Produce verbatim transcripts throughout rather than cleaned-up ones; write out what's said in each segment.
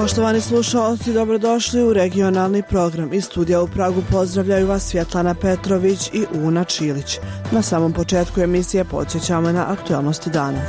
Poštovani slušalci, dobrodošli u regionalni program. Iz studija u Pragu pozdravljaju vas Svjetlana Petrović i Una Čilić. Na samom početku emisije podsjećamo na aktualnosti dana.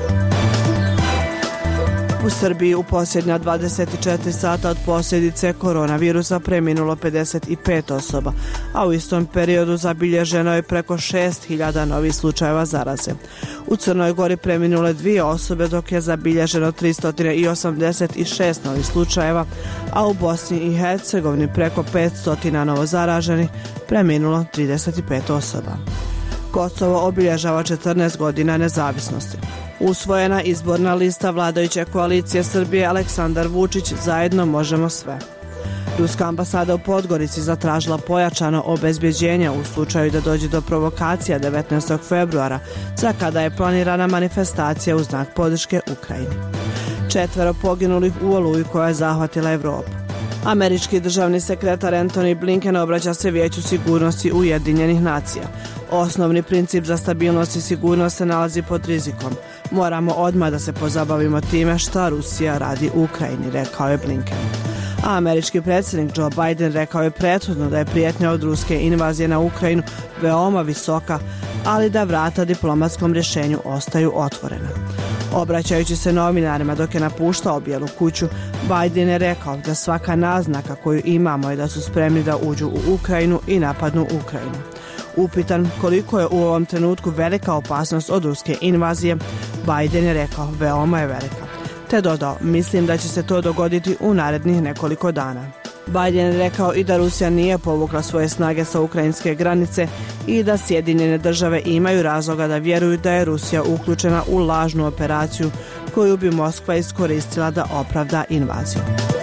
U Srbiji u posljednja dvadeset četiri sata od posljedice koronavirusa preminulo pedeset pet osoba, a u istom periodu zabilježeno je preko šest hiljada novih slučajeva zaraze. U Crnoj Gori preminule dvije osobe, dok je zabilježeno tristo osamdeset šest novih slučajeva, a u Bosni i Hercegovini preko petsto novo zaraženih, preminulo trideset pet osoba. Kosovo obilježava četrnaest godina nezavisnosti. Usvojena izborna lista vladajuće koalicije Srbije Aleksandar Vučić Zajedno možemo sve. Ruska ambasada u Podgorici zatražila pojačano obezbjeđenje u slučaju da dođe do provokacija devetnaestog februara, za kada je planirana manifestacija u znak podrške Ukrajini. Četvero poginulih u oluji koja je zahvatila Evropu. Američki državni sekretar Antony Blinken obraća se Vijeću sigurnosti Ujedinjenih nacija. Osnovni princip za stabilnost i sigurnost se nalazi pod rizikom. Moramo odmah da se pozabavimo time šta Rusija radi u Ukrajini, rekao je Blinken. A američki predsjednik Joe Biden rekao je prethodno da je prijetnja od ruske invazije na Ukrajinu veoma visoka, ali da vrata diplomatskom rješenju ostaju otvorena. Obraćajući se novinarima dok je napuštao Bijelu kuću, Biden je rekao da svaka naznaka koju imamo je da su spremni da uđu u Ukrajinu i napadnu Ukrajinu. Upitan koliko je u ovom trenutku velika opasnost od ruske invazije, Biden je rekao veoma je velika, te dodao mislim da će se to dogoditi u narednih nekoliko dana. Biden je rekao i da Rusija nije povukla svoje snage sa ukrajinske granice i da Sjedinjene države imaju razloga da vjeruju da je Rusija uključena u lažnu operaciju koju bi Moskva iskoristila da opravda invaziju.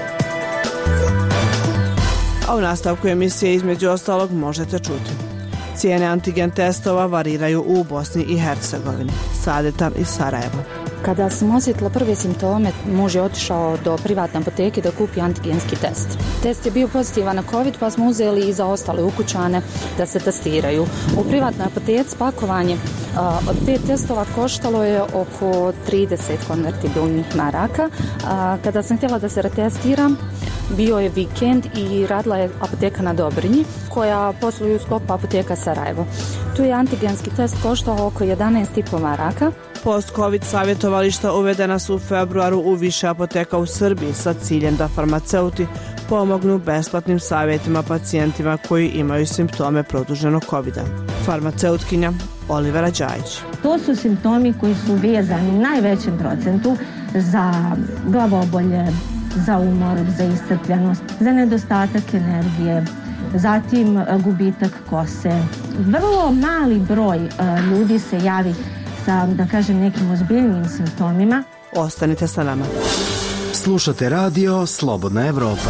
A u nastavku emisije između ostalog možete čuti. Cijene antigen testova variraju u Bosni i Hercegovini. Sadetan iz Sarajeva. Kada sam osjetila prve simptome, muž je otišao do privatne apoteke da kupi antigenski test. Test je bio pozitivan na COVID, pa smo uzeli i za ostale ukućane da se testiraju. U privatnoj apoteci pakovanje a, od pet testova koštalo je oko trideset konvertibilnih maraka. A, kada sam htjela da se retestiram, bio je vikend i radila je apoteka na Dobrinji, koja posluje u sklopu apoteka Sarajevo. Tu je antigenski test koštao oko jedanaest i po maraka. Post-COVID savjetovališta uvedena su u februaru u više apoteka u Srbiji sa ciljem da farmaceuti pomognu besplatnim savjetima pacijentima koji imaju simptome produženog covida. Farmaceutkinja Olivera Đajić. To su simptomi koji su vezani u najvećem procentu za glavobolje, za umor, za iscrpljenost, za nedostatak energije, zatim gubitak kose. Vrlo mali broj uh, ljudi se javi sa, da kažem, nekim ozbiljnim simptomima. Ostanite sa nama. Slušate radio Slobodna Evropa.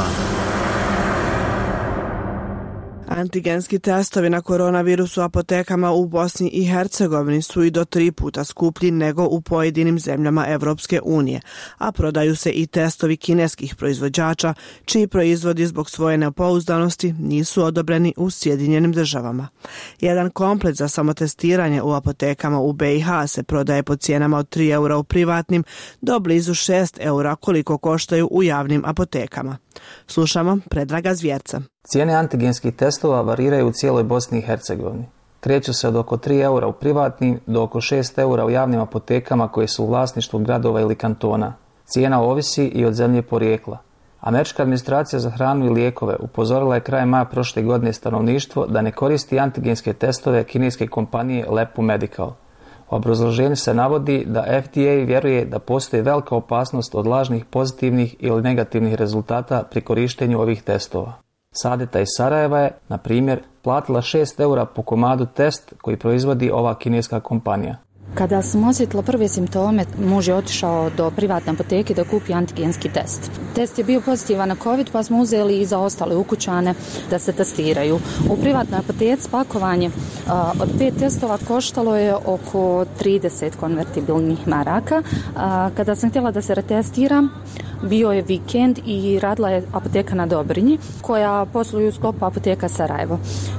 Antigenski testovi na koronavirus u apotekama u Bosni i Hercegovini su i do tri puta skuplji nego u pojedinim zemljama Evropske unije, a prodaju se i testovi kineskih proizvođača, čiji proizvodi zbog svoje nepouzdanosti nisu odobreni u Sjedinjenim državama. Jedan komplet za samotestiranje u apotekama u B i H se prodaje po cijenama od tri eura u privatnim do blizu šest eura koliko koštaju u javnim apotekama. Slušamo Predraga Zvjerca. Cijene antigenskih testova variraju u cijeloj Bosni i Hercegovini. Kreću se od oko tri eura u privatnim do oko šest eura u javnim apotekama koje su u vlasništvu gradova ili kantona. Cijena ovisi i od zemlje porijekla. Američka administracija za hranu i lijekove upozorila je krajem maja prošle godine stanovništvo da ne koristi antigenske testove kineske kompanije Lepu Medical. U obrazloženju se navodi da F D A vjeruje da postoji velika opasnost od lažnih pozitivnih ili negativnih rezultata pri korištenju ovih testova. Sadeta iz Sarajeva je, na primjer, platila šest eura po komadu test koji proizvodi ova kineska kompanija. Kada sam osjetila prve simptome, muž je otišao do privatne apoteke da kupi antigenski test. Test je bio pozitivan na COVID, pa smo uzeli i za ostale ukućane da se testiraju. U privatnoj apoteci pakovanje a, od pet testova koštalo je oko trideset konvertibilnih maraka. A, kada sam htjela da se retestiram, bio je vikend i radila je apoteka na Dobrinji, koja posluje u sklopu apoteka Sarajevo.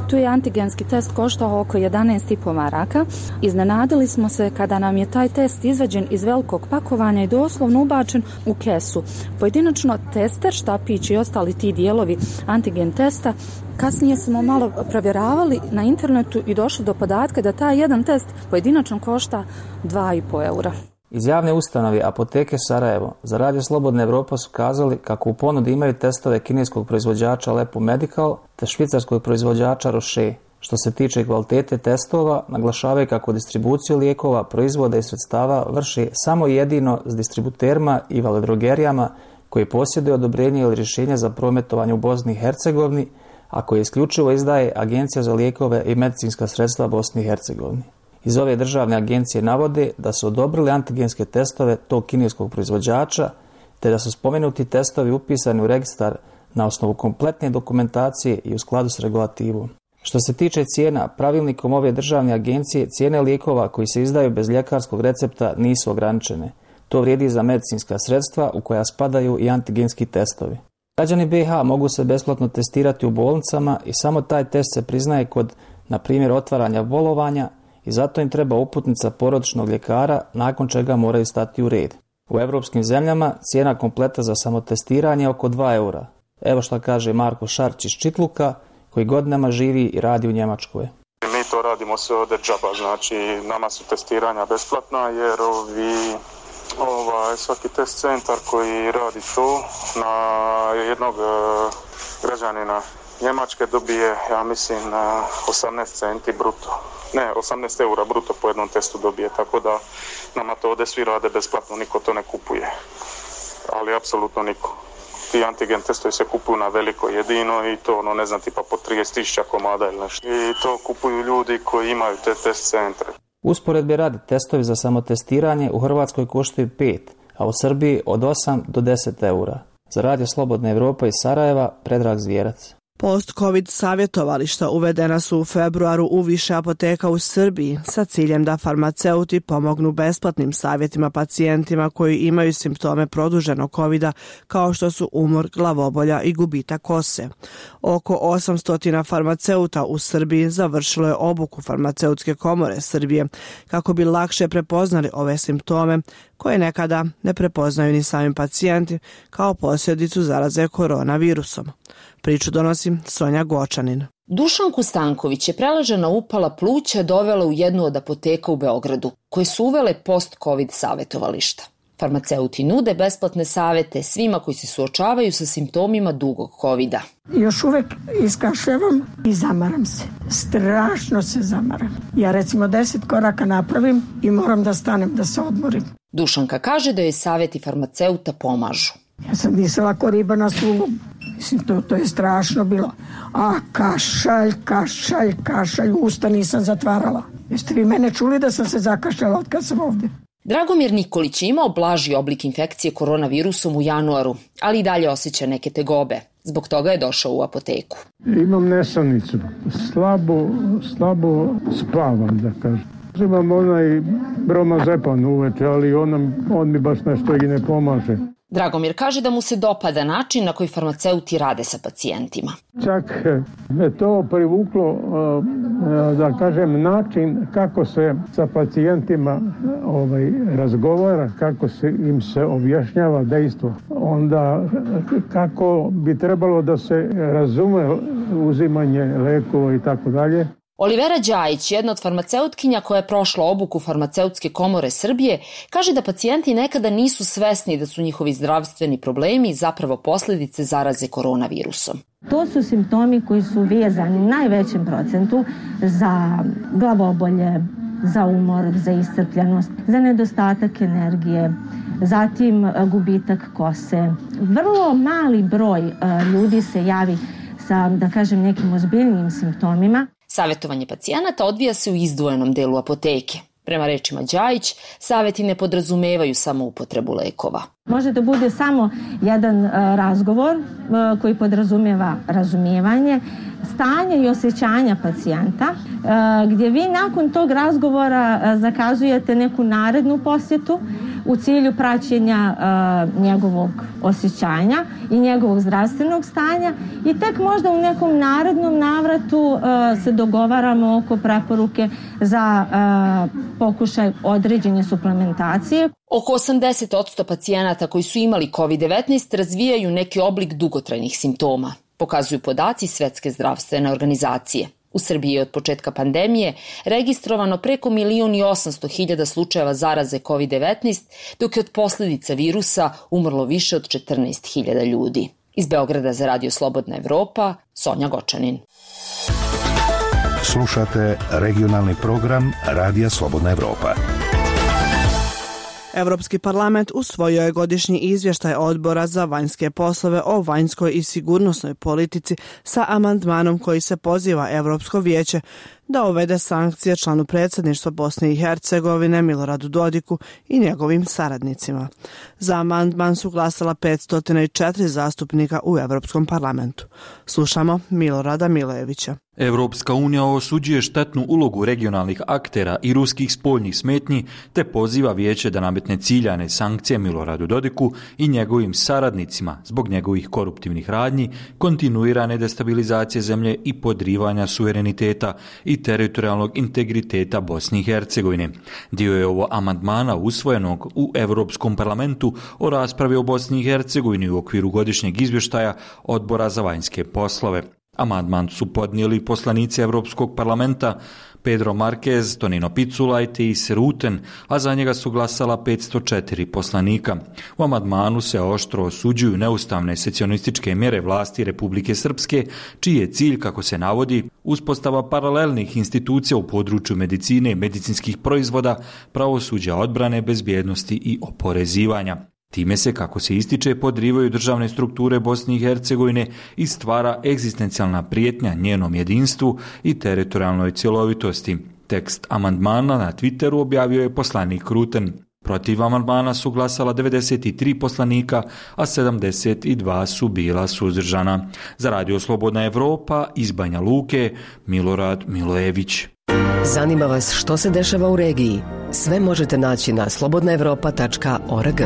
Tu je antigenski test koštao oko jedanaest i po maraka. Iznenadili smo se kada nam je taj test izvađen iz velikog pakovanja i doslovno ubačen u kesu. Pojedinačno tester, štapić i ostali ti dijelovi antigen testa. Kasnije smo malo provjeravali na internetu i došli do podatka da taj jedan test pojedinačno košta dva i po eura. Iz javne ustanove Apoteke Sarajevo za Radio Slobodna Evropa su kazali kako u ponudi imaju testove kineskog proizvođača Lepo Medical te švicarskog proizvođača Roche. Što se tiče kvalitete testova, naglašavaju kako distribuciju lijekova, proizvoda i sredstava vrši samo jedino s distributerima i veledrogerijama koji posjeduju odobrenje ili rješenje za prometovanje u Bosni i Hercegovini, a koje isključivo izdaje Agencija za lijekove i medicinska sredstva Bosni i Hercegovini. Iz ove državne agencije navode da su odobrili antigenske testove tog kineskog proizvođača, te da su spomenuti testovi upisani u registar na osnovu kompletne dokumentacije i u skladu s regulativom. Što se tiče cijena, pravilnikom ove državne agencije cijene lijekova koji se izdaju bez ljekarskog recepta nisu ograničene. To vrijedi za medicinska sredstva u koja spadaju i antigenski testovi. Građani B iH mogu se besplatno testirati u bolnicama i samo taj test se priznaje kod, na primjer, otvaranja bolovanja i zato im treba uputnica porodičnog ljekara, nakon čega moraju stati u red. U europskim zemljama cijena kompleta za samotestiranje je oko dva eura. Evo što kaže Marko Šarć iz Čitluka, koji godinama živi i radi u Njemačkoj. Mi to radimo sve od džaba, znači nama su testiranja besplatna jer ovi, ovaj, svaki test centar koji radi to na jednog e, građanina Njemačke dobije, ja mislim, osamnaest centi bruto. Ne, osamnaest eura bruto po jednom testu dobije, tako da nama to ovdje svi rade besplatno, niko to ne kupuje. Ali apsolutno niko. Ti antigen testovi se kupuju na veliko jedino i to, ono, ne znam, tipa po trideset tisuća komada ili nešto. I to kupuju ljudi koji imaju te test centre. Usporedbe radi, testovi za samotestiranje u Hrvatskoj koštaju pet, a u Srbiji od osam do deset eura. Za Radio Slobodna Evropa iz Sarajeva, Predrag Zvjerac. Post-Covid savjetovališta uvedena su u februaru u više apoteka u Srbiji sa ciljem da farmaceuti pomognu besplatnim savjetima pacijentima koji imaju simptome produženog covida kao što su umor, glavobolja i gubitak kose. Oko osamsto farmaceuta u Srbiji završilo je obuku Farmaceutske komore Srbije kako bi lakše prepoznali ove simptome koje nekada ne prepoznaju ni sami pacijenti kao posljedicu zaraze koronavirusom. Priču donosi Sonja Gočanin. Dušanku Stanković je preležana upala pluća dovela u jednu od apoteka u Beogradu, koje su uvele post-covid savjetovališta. Farmaceuti nude besplatne savjete svima koji se suočavaju sa simptomima dugog covida. Još uvek iskašljavam i zamaram se. Strašno se zamaram. Ja recimo deset koraka napravim i moram da stanem da se odmorim. Dušanka kaže da joj savjeti farmaceuta pomažu. Ja sam disala ko riba na suvu. Mislim, to, to je strašno bilo. A kašalj, kašalj, kašalj, usta nisam zatvarala. Jeste vi mene čuli da sam se zakašljala od kad sam ovdje? Dragomir Nikolić je imao blaži oblik infekcije koronavirusom u januaru, ali i dalje osjeća neke tegobe. Zbog toga je došao u apoteku. Imam nesanicu. Slabo, slabo spavam, da kažem. Imam onaj bromazepam uveče, ali on, on mi baš nešto i ne pomaže. Dragomir kaže da mu se dopada način na koji farmaceuti rade sa pacijentima. Čak me to privuklo, da kažem, način kako se sa pacijentima ovaj, razgovara, kako se im se objašnjava dejstvo. Onda kako bi trebalo da se razume uzimanje lekova i tako dalje. Olivera Đajić, jedna od farmaceutkinja koja je prošla obuku Farmaceutske komore Srbije, kaže da pacijenti nekada nisu svesni da su njihovi zdravstveni problemi zapravo posljedice zaraze koronavirusom. To su simptomi koji su vezani u najvećem procentu za glavobolje, za umor, za iscrpljenost, za nedostatak energije, zatim gubitak kose. Vrlo mali broj ljudi se javi sa, da kažem, nekim ozbiljnijim simptomima. Savjetovanje pacijenata odvija se u izdvojenom delu apoteke. Prema rečima Đajić, savjeti ne podrazumevaju samo upotrebu lekova. Može da bude samo jedan uh, razgovor uh, koji podrazumijeva razumijevanje, stanje i osjećanja pacijenta, uh, gdje vi nakon tog razgovora uh, zakazujete neku narednu posjetu u cilju praćenja uh, njegovog osjećanja i njegovog zdravstvenog stanja i tek možda u nekom narednom navratu uh, se dogovaramo oko preporuke za uh, pokušaj određene suplementacije. Oko osamdeset posto pacijenata koji su imali kovid devetnaest razvijaju neki oblik dugotrajnih simptoma, pokazuju podaci Svetske zdravstvene organizacije. U Srbiji je od početka pandemije registrovano preko milion i osamsto hiljada slučajeva zaraze kovid devetnaest, dok je od posljedica virusa umrlo više od četrnaest hiljada ljudi. Iz Beograda za Radio Slobodna Evropa, Sonja Gočanin. Slušate regionalni program Radija Slobodna Evropa. Evropski parlament usvojio je godišnji izvještaj Odbora za vanjske poslove o vanjskoj i sigurnosnoj politici sa amandmanom koji se poziva Evropsko vijeće da uvede sankcije članu predsjedništva Bosne i Hercegovine Miloradu Dodiku i njegovim saradnicima. Za amandman su glasala petsto četiri zastupnika u Evropskom parlamentu. Slušamo Milorada Milojevića. Evropska unija osuđuje štetnu ulogu regionalnih aktera i ruskih spoljnih smetnji te poziva vijeće da nametne ciljane sankcije Miloradu Dodiku i njegovim saradnicima zbog njegovih koruptivnih radnji, kontinuirane destabilizacije zemlje i podrivanja suvereniteta i teritorijalnog integriteta Bosne i Hercegovine. Dio je ovo amandmana usvojenog u Evropskom parlamentu o raspravi o Bosni i Hercegovini u okviru godišnjeg izvještaja Odbora za vanjske poslove. Amandman su podnijeli poslanici Evropskog parlamenta Pedro Marquez, Tonino Picula i Teis Ruten, a za njega su glasala petsto četiri poslanika. U amandmanu se oštro osuđuju neustavne secesionističke mjere vlasti Republike Srpske, čiji je cilj, kako se navodi, uspostava paralelnih institucija u području medicine i medicinskih proizvoda, pravosuđa, odbrane, bezbjednosti i oporezivanja. Time se, kako se ističe, podrivaju državne strukture Bosne i Hercegovine i stvara egzistencijalna prijetnja njenom jedinstvu i teritorijalnoj cjelovitosti. Tekst amandmana na Twitteru objavio je poslanik Ruten. Protiv amandmana su glasala devedeset tri poslanika, a sedamdeset dva su bila suzdržana. Za Radio Slobodna Evropa iz Banja Luke, Milorad Milojević. Zanima vas što se dešava u regiji? Sve možete naći na slobodna evropa tačka org.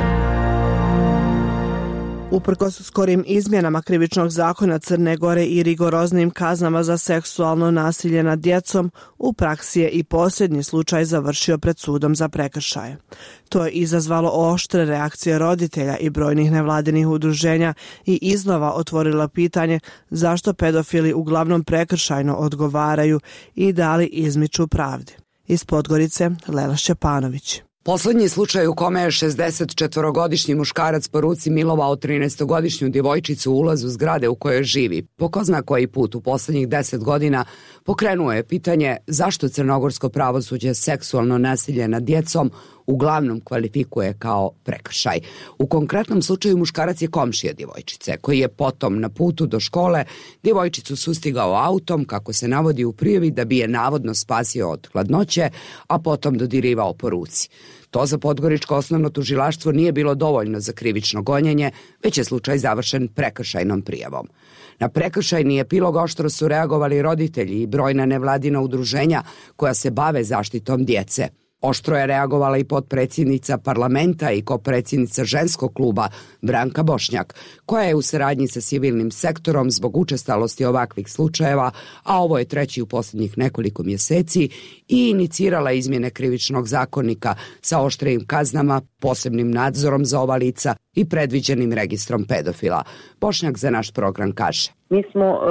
Uprkos skorim izmjenama krivičnog zakona Crne Gore i rigoroznim kaznama za seksualno nasilje nad djecom, u praksi je i posljednji slučaj završio pred sudom za prekršaje. To je izazvalo oštre reakcije roditelja i brojnih nevladinih udruženja i iznova otvorilo pitanje zašto pedofili uglavnom prekršajno odgovaraju i da li izmiču pravdi. Iz Podgorice, Lela Šćepanović. Poslednji slučaj u kome je šezdesetčetvorogodišnji muškarac po ruci milovao trinaestogodišnju djevojčicu u ulazu zgrade u kojoj živi, po ko zna koji put u poslednjih deset godina, pokrenuo je pitanje zašto crnogorsko pravosuđe seksualno nasilje nad djecom uglavnom kvalifikuje kao prekršaj. U konkretnom slučaju muškarac je komšija djevojčice, koji je potom na putu do škole djevojčicu sustigao autom, kako se navodi u prijavi, da bi je navodno spasio od hladnoće, a potom dodirivao po ruci. To za Podgoričko osnovno tužilaštvo nije bilo dovoljno za krivično gonjenje, već je slučaj završen prekršajnom prijavom. Na prekršajni epilog oštro su reagovali roditelji i brojna nevladina udruženja koja se bave zaštitom djece. Oštro je reagovala i potpredsjednica parlamenta i kopredsjednica ženskog kluba Branka Bošnjak, koja je u saradnji sa civilnim sektorom zbog učestalosti ovakvih slučajeva, a ovo je treći u posljednjih nekoliko mjeseci, i inicirala izmjene krivičnog zakonika sa oštrijim kaznama, posebnim nadzorom za ova lica i predviđenim registrom pedofila. Bošnjak za naš program kaže: Mi smo e,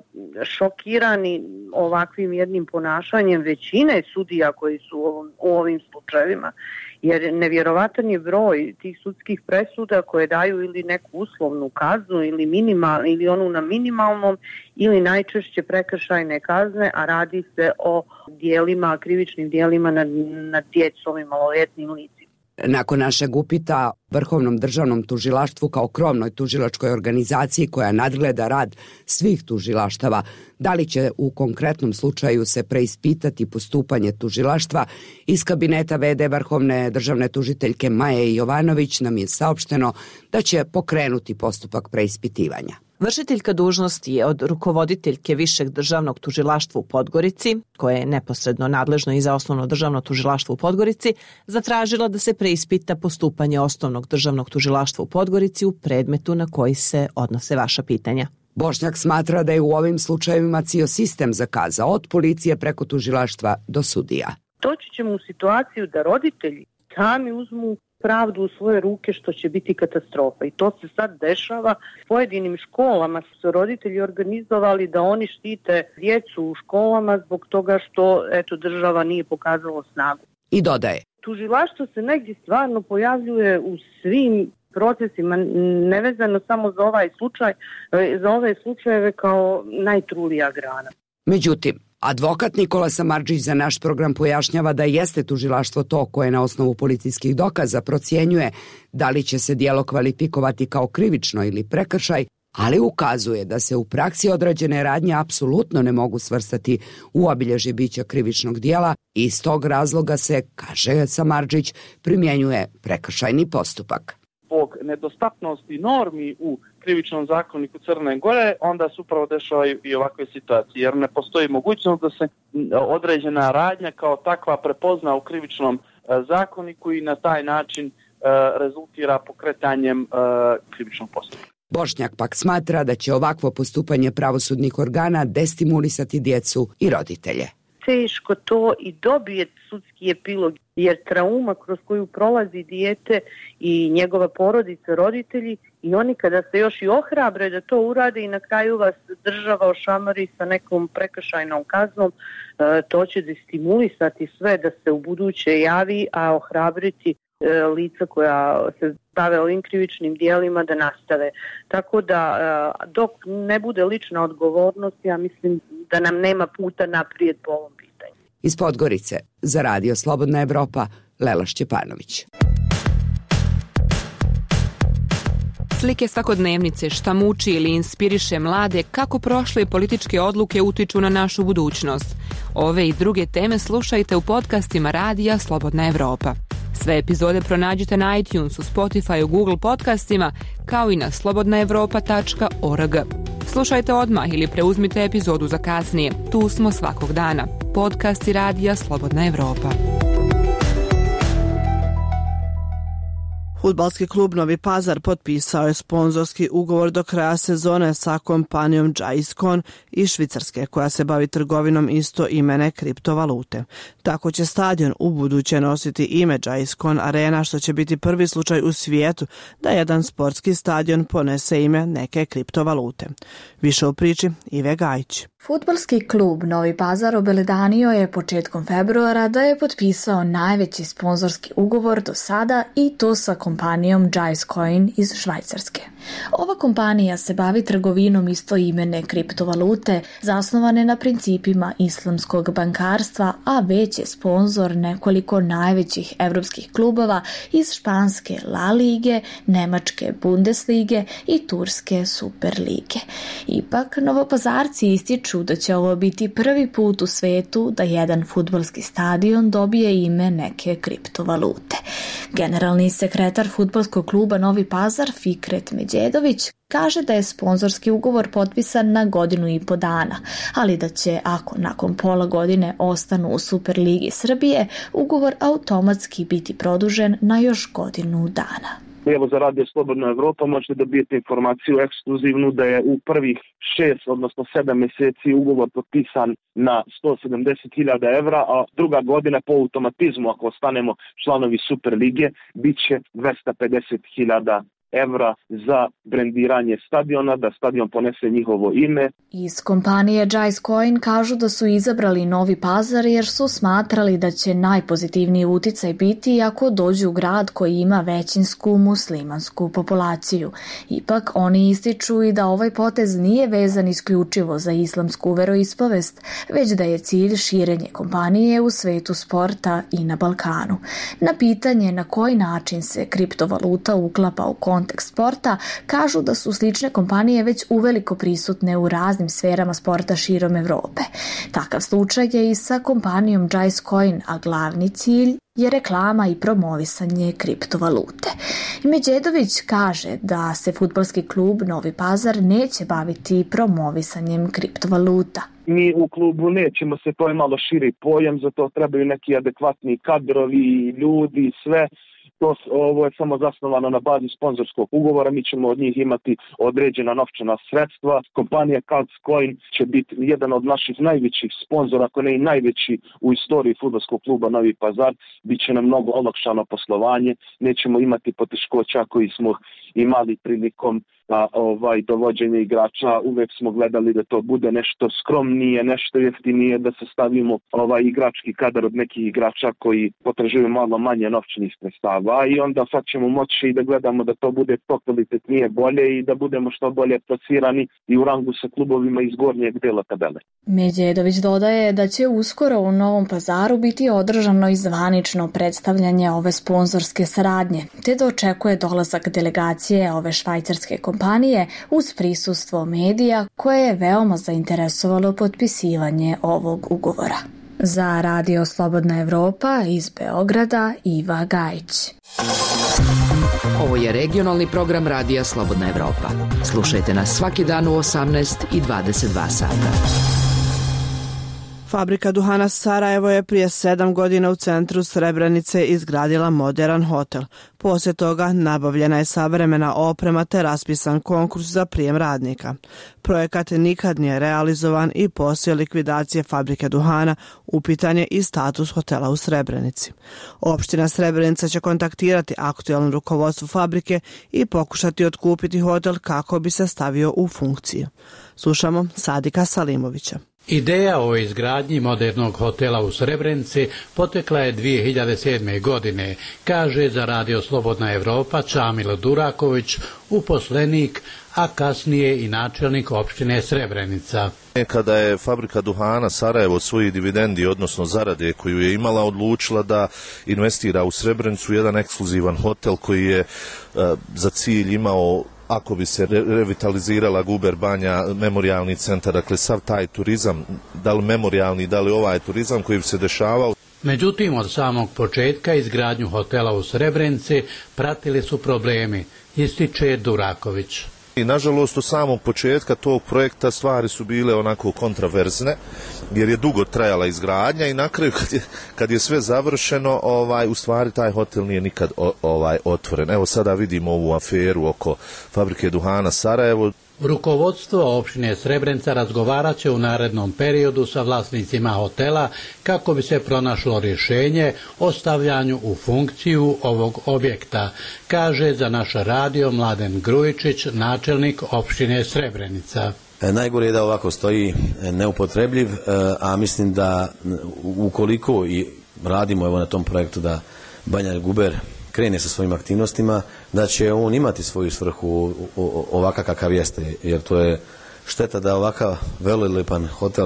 šokirani ovakvim jednim ponašanjem većine sudija koji su u, ovom, u ovim slučajevima, jer nevjerovatan je broj tih sudskih presuda koje daju ili neku uslovnu kaznu ili, minimal, ili onu na minimalnom ili najčešće prekršajne kazne, a radi se o dijelima, krivičnim dijelima nad, nad djecom i maloljetnim licima. Nakon našeg upita Vrhovnom državnom tužilaštvu kao krovnoj tužilačkoj organizaciji koja nadgleda rad svih tužilaštava, da li će u konkretnom slučaju se preispitati postupanje tužilaštva, iz kabineta ve de Vrhovne državne tužiteljke Maje Jovanović nam je saopšteno da će pokrenuti postupak preispitivanja. Vršiteljka dužnosti je od rukovoditeljke Višeg državnog tužilaštva u Podgorici, koje je neposredno nadležno i za Osnovno državno tužilaštvo u Podgorici, zatražila da se preispita postupanje Osnovnog državnog tužilaštva u Podgorici u predmetu na koji se odnose vaša pitanja. Bošnjak smatra da je u ovim slučajevima cijel sistem zakazao od policije preko tužilaštva do sudija. Doći ćemo u situaciju da roditelji sami uzmu pravdu u svoje ruke, što će biti katastrofa. I to se sad dešava. S pojedinim školama su roditelji organizovali da oni štite djecu u školama zbog toga što eto, država nije pokazala snagu. I dodaje. Tužilaštvo se negdje stvarno pojavljuje u svim procesima, nevezano samo za ovaj slučaj, za ove slučajeve kao najtrulija grana. Međutim, advokat Nikola Samardžić za naš program pojašnjava da jeste tužilaštvo to koje na osnovu policijskih dokaza procjenjuje da li će se djelo kvalifikovati kao krivično ili prekršaj, ali ukazuje da se u praksi određene radnje apsolutno ne mogu svrstati u obilježje bića krivičnog djela i iz tog razloga se, kaže Samardžić, primjenjuje prekršajni postupak. Zbog nedostatnosti normi u krivičnom zakoniku Crne Gore, onda se upravo dešavaju i ovakve situacije, jer ne postoji mogućnost da se određena radnja kao takva prepozna u krivičnom zakoniku i na taj način rezultira pokretanjem krivičnog postupka. Bošnjak pak smatra da će ovakvo postupanje pravosudnih organa destimulisati djecu i roditelje. Teško to i dobije sudski epilog, jer trauma kroz koju prolazi dijete i njegova porodica, roditelji, i oni kada se još i ohrabre da to urade i na kraju vas država ošamari sa nekom prekršajnom kaznom, to će destimulisati sve da se u buduće javi, a ohrabriti lica koja se bave ovim krivičnim dijelima da nastave. Tako da dok ne bude lična odgovornost, ja mislim da nam nema puta naprijed po ovom pitanju. Iz Podgorice za Radio Slobodna Evropa, Lela Šćepanović. Slike svakodnevnice, šta muči ili inspiriše mlade, kako prošle političke odluke utiču na našu budućnost. Ove i druge teme slušajte u podcastima Radija Slobodna Evropa. Sve epizode pronađite na iTunesu, Spotify, Google podcastima, kao i na slobodna evropa tačka org. Slušajte odmah ili preuzmite epizodu za kasnije. Tu smo svakog dana. Podcasti Radija Slobodna Evropa. Fudbalski klub Novi Pazar potpisao je sponzorski ugovor do kraja sezone sa kompanijom Džaiskon iz Švicarske, koja se bavi trgovinom istoimene kriptovalute. Tako će stadion u buduće nositi ime Džaiskon Arena, što će biti prvi slučaj u svijetu da jedan sportski stadion ponese ime neke kriptovalute. Više u priči Ive Gajić. Fudbalski klub Novi Pazar obeledanio je početkom februara da je potpisao najveći sponzorski ugovor do sada, i to sa kompanijom Džaiskon iz Švajcarske. Ova kompanija se bavi trgovinom istoimene kriptovalute zasnovane na principima islamskog bankarstva, a već je sponzor nekoliko najvećih evropskih klubova iz španske La Lige, nemačke Bundeslige i turske Superlige. Ipak, Novopazarci ističu da će ovo biti prvi put u svetu da jedan fudbalski stadion dobije ime neke kriptovalute. Generalni sekretar fudbalskog kluba Novi Pazar Fikret Međedović kaže da je sponzorski ugovor potpisan na godinu i po dana, ali da će, ako nakon pola godine ostanu u Superligi Srbije, ugovor automatski biti produžen na još godinu dana. Evo, za Radio Slobodna Evropa možete dobijete informaciju ekskluzivnu da je u prvih šest, odnosno sedam mjeseci ugovor potpisan na sto sedamdeset hiljada evra, a druga godina po automatizmu, ako ostanemo članovi Superlige, bit će dvesta pedeset hiljada evra za brendiranje stadiona, da stadion ponese njihovo ime. Iz kompanije Džaiskon kažu da su izabrali Novi Pazar jer su smatrali da će najpozitivniji uticaj biti ako dođu u grad koji ima većinsku muslimansku populaciju. Ipak oni ističu i da ovaj potez nije vezan isključivo za islamsku veroispovest, već da je cilj širenje kompanije u svetu sporta i na Balkanu. Na pitanje na koji način se kriptovaluta uklapa u kontekst sporta, kažu da su slične kompanije već uveliko prisutne u raznim sferama sporta širom Evrope. Takav slučaj je i sa kompanijom Džaiskon, a glavni cilj je reklama i promovisanje kriptovalute. Međedović kaže da se fudbalski klub Novi Pazar neće baviti promovisanjem kriptovaluta. Mi u klubu nećemo se, to je malo širi pojam, za to trebaju neki adekvatni kadrovi, ljudi, sve. To, ovo je samo zasnovano na bazi sponzorskog ugovora, mi ćemo od njih imati određena novčana sredstva. Kompanija Calc Coin će biti jedan od naših najvećih sponzora, ako ne i najveći u istoriji fudbalskog kluba Novi Pazar. Biće nam mnogo olakšano poslovanje, nećemo imati poteškoća koji smo imali prilikom a, ovaj, dovođenja igrača. Uvek smo gledali da to bude nešto skromnije, nešto jeftinije, da se stavimo ovaj igrački kadar od nekih igrača koji potražuju malo manje novčanih sredstava i onda sad ćemo moći i da gledamo da to bude to kvalitetnije, bolje i da budemo što bolje plasirani i u rangu sa klubovima iz gornjeg dela tabele. Međedović dodaje da će uskoro u Novom Pazaru biti održano i zvanično predstavljanje ove sponzorske saradnje, te da očekuje dolazak delegacije ove švajcarske kompanije uz prisustvo medija koje je veoma zainteresovalo potpisivanje ovog ugovora. Za Radio Slobodna Evropa iz Beograda Iva Gajić. Ovo je regionalni program Radija Slobodna Evropa. Slušajte nas svaki dan u osamnaest i dvadeset dva sata. Fabrika duhana Sarajevo je prije sedam godina u centru Srebrenice izgradila moderan hotel. Poslije toga nabavljena je savremena oprema te raspisan konkurs za prijem radnika. Projekat nikad nije realizovan i poslije likvidacije fabrike duhana upitan je i status hotela u Srebrenici. Opština Srebrenica će kontaktirati aktualno rukovodstvo fabrike i pokušati otkupiti hotel kako bi se stavio u funkciju. Slušamo Sadika Salimovića. Ideja o izgradnji modernog hotela u Srebrenici potekla je dvije hiljade sedme. godine, kaže za Radio Slobodna Evropa Čamil Duraković, uposlenik, a kasnije i načelnik opštine Srebrenica. Kada je fabrika duhana Sarajevo svoji dividendi, odnosno zarade koju je imala, odlučila da investira u Srebrenicu jedan ekskluzivan hotel koji je uh, za cilj imao, ako bi se revitalizirala Guber Banja, memorijalni centar, dakle sav taj turizam, da li memorijalni, da li ovaj turizam koji bi se dešavao. Međutim, od samog početka izgradnju hotela u Srebrenici pratili su problemi, ističe Duraković. I nažalost od samog početka tog projekta stvari su bile onako kontraverzne, jer je dugo trajala izgradnja i na kraju kad je, kad je sve završeno, ovaj, u stvari taj hotel nije nikad o, ovaj, otvoren. Evo sada vidimo ovu aferu oko fabrike duhana Sarajevo. Rukovodstvo opštine Srebrenica razgovarat će u narednom periodu sa vlasnicima hotela kako bi se pronašlo rješenje o stavljanju u funkciju ovog objekta, kaže za naš radio Mladen Grujičić, načelnik opštine Srebrenica. E, najgore je da ovako stoji neupotrebljiv, e, a mislim da ukoliko i radimo evo na tom projektu da Banja Guber krene sa svojim aktivnostima, da će on imati svoju svrhu ovakav kakav jeste, jer to je šteta da ovakav velelepan hotel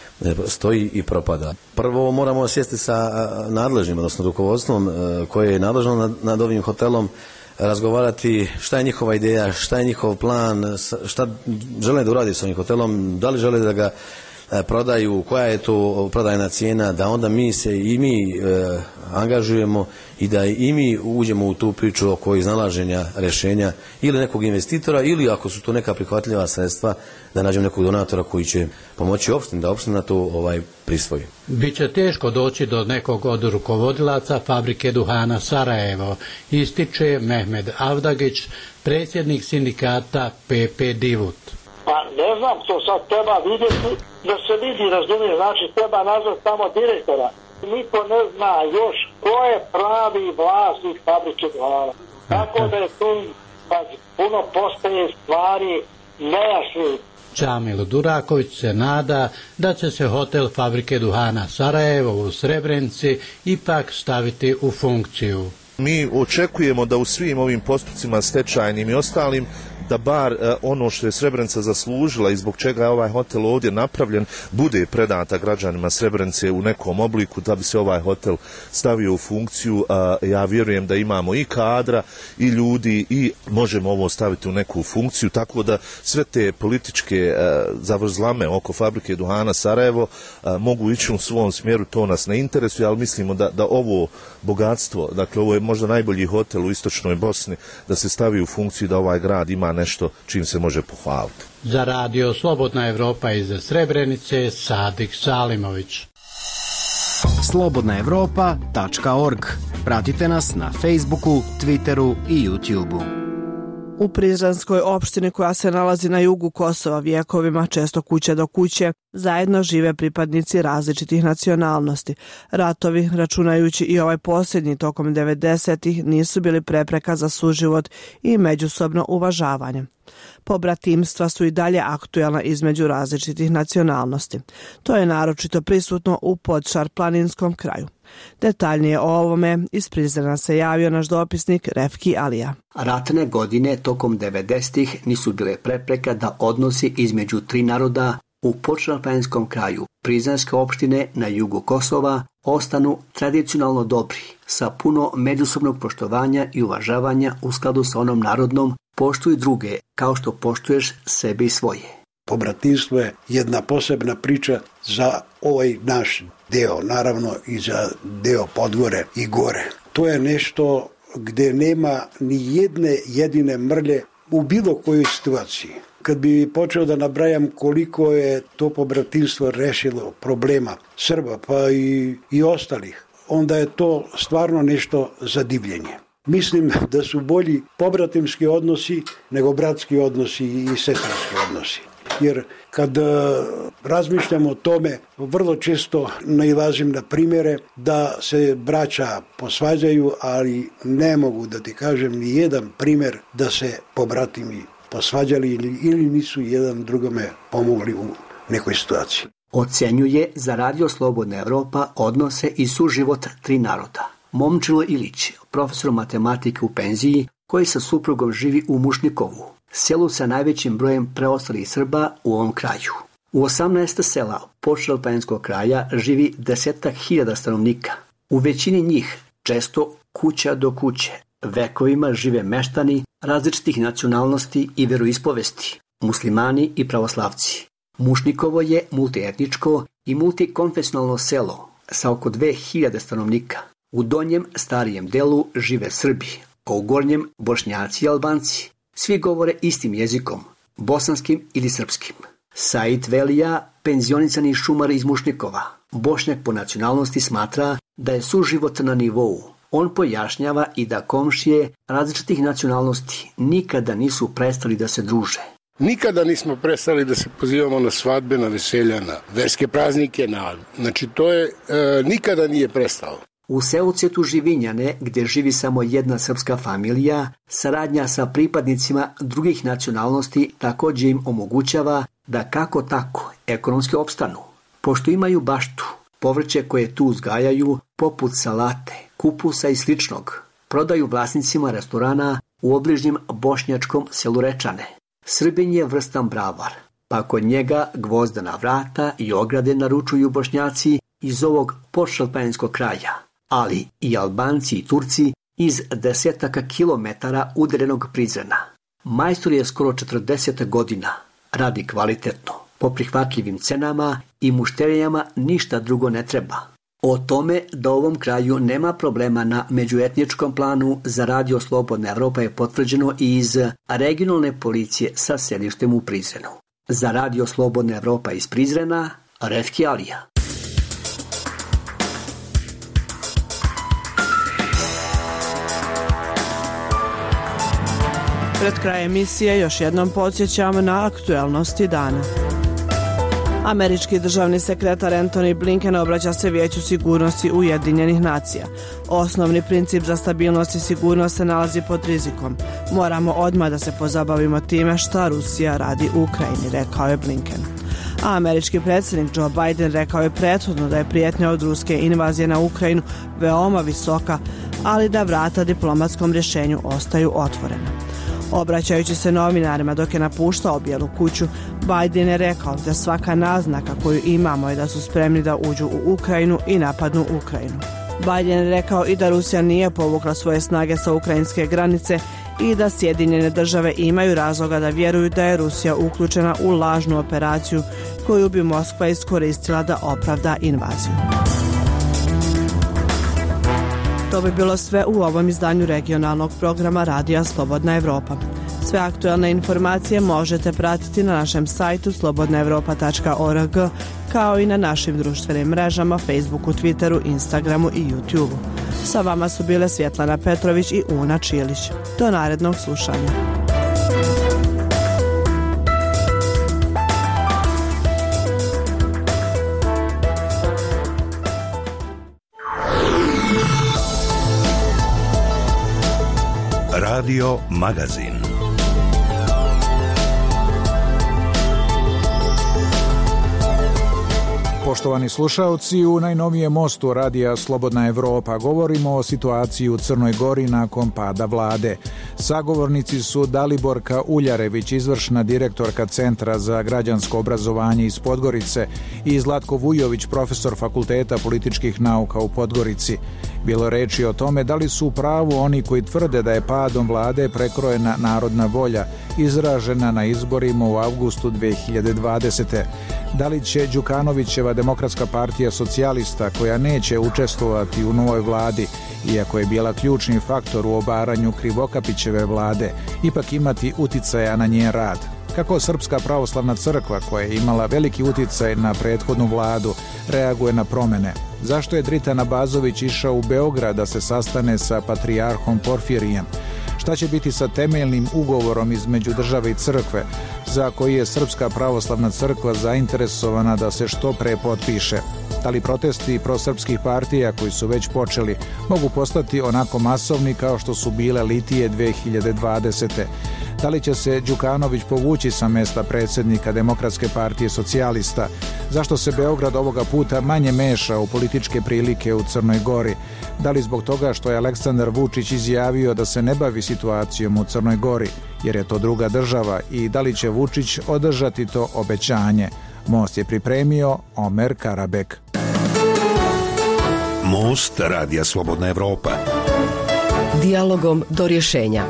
stoji i propada. Prvo moramo sjesti sa nadležnim, odnosno rukovodstvom koje je nadležno nad, nad ovim hotelom, razgovarati šta je njihova ideja, šta je njihov plan, šta žele da uradi s ovim hotelom, da li žele da ga prodaju, koja je to prodajna cijena, da onda mi se i mi e, angažujemo i da i mi uđemo u tu priču oko iznalaženja rješenja ili nekog investitora ili ako su to neka prihvatljiva sredstva da nađemo nekog donatora koji će pomoći opštini da opština to ovaj prisvoji. Biće teško doći do nekog od rukovodilaca fabrike duhana Sarajevo, ističe Mehmed Avdagić, predsjednik sindikata P P Divut. Pa ne znam, to sad treba vidjeti, da se vidi, razumije, znači treba nazvati tamo direktora. Niko ne zna još ko je pravi vlasnik fabrike duhana. Tako da je tu pa, puno postaje stvari nejasni. Čamil Duraković se nada da će se hotel fabrike duhana Sarajevo u Srebrenici ipak staviti u funkciju. Mi očekujemo da u svim ovim postupcima stečajnim i ostalim da bar ono što je Srebrenica zaslužila i zbog čega je ovaj hotel ovdje napravljen bude predata građanima Srebrenice u nekom obliku, da bi se ovaj hotel stavio u funkciju. Ja vjerujem da imamo i kadra i ljudi i možemo ovo staviti u neku funkciju, tako da sve te političke zavrzlame oko fabrike duhana Sarajevo mogu ići u svom smjeru, to nas ne interesuje, ali mislimo da, da ovo bogatstvo, dakle ovo je možda najbolji hotel u istočnoj Bosni, da se stavi u funkciju da ovaj grad ima nešto čim se može pohvaliti. Za radio Slobodna Evropa iz Srebrenice, Sadik Salimović. slobodna evropa tačka org. Pratite nas na Facebooku, Twitteru i YouTubeu. U Prizrenskoj opštini koja se nalazi na jugu Kosova vjekovima, često kuće do kuće, zajedno žive pripadnici različitih nacionalnosti. Ratovi, računajući i ovaj posljednji tokom devedesetih, nisu bili prepreka za suživot i međusobno uvažavanje. Pobratimstva su i dalje aktuelna između različitih nacionalnosti. To je naročito prisutno u Podšar-planinskom kraju. Detaljnije o ovome iz Prizrena se javio naš dopisnik Refki Alija. Ratne godine tokom devedesetih nisu bile prepreka da odnosi između tri naroda u Podšar-planinskom kraju Prizrenske opštine na jugu Kosova ostanu tradicionalno dobri, sa puno međusobnog poštovanja i uvažavanja u skladu sa onom narodnom poštuj druge kao što poštuješ sebe i svoje. Pobratinstvo je jedna posebna priča za ovaj naš deo, naravno i za deo Podgore i gore. To je nešto gdje nema ni jedne jedine mrlje u bilo kojoj situaciji. Kad bi počeo da nabrajam koliko je to pobratinstvo rešilo problema Srba pa i, i ostalih, onda je to stvarno nešto za divljenje. Mislim da su bolji pobratimski odnosi nego bratski odnosi i sestrinski odnosi. Jer kad razmišljam o tome, vrlo često nailazim na primjere da se braća posvađaju, ali ne mogu da ti kažem ni jedan primjer da se pobratimi posvađali ili, ili nisu jedan drugome pomogli u nekoj situaciji. Ocenjuje za radio Slobodna Evropa odnose i suživot tri naroda. Momčilo Ilić, profesor matematike u penziji, koji sa suprugom živi u Mušnikovu, selu sa najvećim brojem preostalih Srba u ovom kraju. U osamnaest sela Podšar-planinkog kraja živi desetak hiljada stanovnika. U većini njih, često kuća do kuće, vekovima žive meštani različitih nacionalnosti i veroispovesti, muslimani i pravoslavci. Mušnikovo je multietničko i multikonfesionalno selo sa oko dve hiljade stanovnika. U donjem starijem delu žive Srbi, a u gornjem Bošnjaci i Albanci. Svi govore istim jezikom, bosanskim ili srpskim. Said Velija, penzionisani šumar iz Mušnikova, Bošnjak po nacionalnosti, smatra da je suživot na nivou. On pojašnjava i da komšije različitih nacionalnosti nikada nisu prestali da se druže. Nikada nismo prestali da se pozivamo na svadbe, na veselja, na verske praznike, na, znači to je, e, nikada nije prestalo. U Seucetu Živinjane, gdje živi samo jedna srpska familija, saradnja sa pripadnicima drugih nacionalnosti također im omogućava da kako tako ekonomski opstanu. Pošto imaju baštu, povrće koje tu uzgajaju, poput salate, kupusa i sličnog, prodaju vlasnicima restorana u obližnjem bošnjačkom selu Rečane. Srbin je vrstan bravar, pa kod njega gvozdana vrata i ograde naručuju Bošnjaci iz ovog Podšar-planinskog kraja, ali i Albanci i Turci iz desetaka kilometara udarenog Prizrena. Majstor je skoro četrdeset godina, radi kvalitetno, po prihvatljivim cenama i mušterijama ništa drugo ne treba. O tome da u ovom kraju nema problema na međuetničkom planu za radio Slobodna Evropa je potvrđeno i iz regionalne policije sa sedištem u Prizrenu. Za radio Slobodna Evropa iz Prizrena, Refki Alija. Pred kraj emisije još jednom podsjećamo na aktuelnosti dana. Američki državni sekretar Antony Blinken obraća se Vijeću sigurnosti Ujedinjenih nacija. Osnovni princip za stabilnost i sigurnost se nalazi pod rizikom. Moramo odmah da se pozabavimo time šta Rusija radi u Ukrajini, rekao je Blinken. A američki predsjednik Joe Biden rekao je prethodno da je prijetnja od ruske invazije na Ukrajinu veoma visoka, ali da vrata diplomatskom rješenju ostaju otvorena. Obraćajući se novinarima dok je napuštao Bijelu kuću, Biden je rekao da svaka naznaka koju imamo je da su spremni da uđu u Ukrajinu i napadnu Ukrajinu. Biden je rekao i da Rusija nije povukla svoje snage sa ukrajinske granice i da Sjedinjene države imaju razloga da vjeruju da je Rusija uključena u lažnu operaciju koju bi Moskva iskoristila da opravda invaziju. To bi bilo sve u ovom izdanju regionalnog programa Radija Slobodna Evropa. Sve aktualne informacije možete pratiti na našem sajtu slobodna evropa tačka org, kao i na našim društvenim mrežama Facebooku, Twitteru, Instagramu i YouTubeu. Sa vama su bile Svjetlana Petrović i Una Čilić. Do narednog slušanja. Radio Magazin. Poštovani slušaoci, u najnovijem mostu Radija Slobodna Evropa govorimo o situaciji u Crnoj Gori nakon pada vlade. Sagovornici su Daliborka Uljarević, izvršna direktorka Centra za građansko obrazovanje iz Podgorice, i Zlatko Vujović, profesor Fakulteta političkih nauka u Podgorici. Bilo reči o tome da li su u pravu oni koji tvrde da je padom vlade prekrojena narodna volja, izražena na izborima u avgustu dve hiljade dvadesete. Da li će Đukanovićeva Demokratska partija socijalista, koja neće učestvovati u novoj vladi, iako je bila ključni faktor u obaranju Krivokapićeve vlade, ipak imati uticaja na njen rad? Kako Srpska pravoslavna crkva, koja je imala veliki uticaj na prethodnu vladu, reaguje na promene? Zašto je Dritan Abazović išao u Beograd da se sastane sa patrijarhom Porfirijem? Šta će biti sa temeljnim ugovorom između države i crkve, za koji je Srpska pravoslavna crkva zainteresovana da se što pre potpiše? Da li protesti prosrpskih partija koji su već počeli mogu postati onako masovni kao što su bile Litije dve hiljade dvadesete? Da li će se Đukanović povući sa mesta predsjednika Demokratske partije socijalista? Zašto se Beograd ovoga puta manje meša u političke prilike u Crnoj Gori? Da li zbog toga što je Aleksandar Vučić izjavio da se ne bavi situacijom u Crnoj Gori, jer je to druga država, i da li će Vučić održati to obećanje? Most je pripremio Omer Karabek. Most Radija Slobodna Evropa. Dijalogom do rješenja.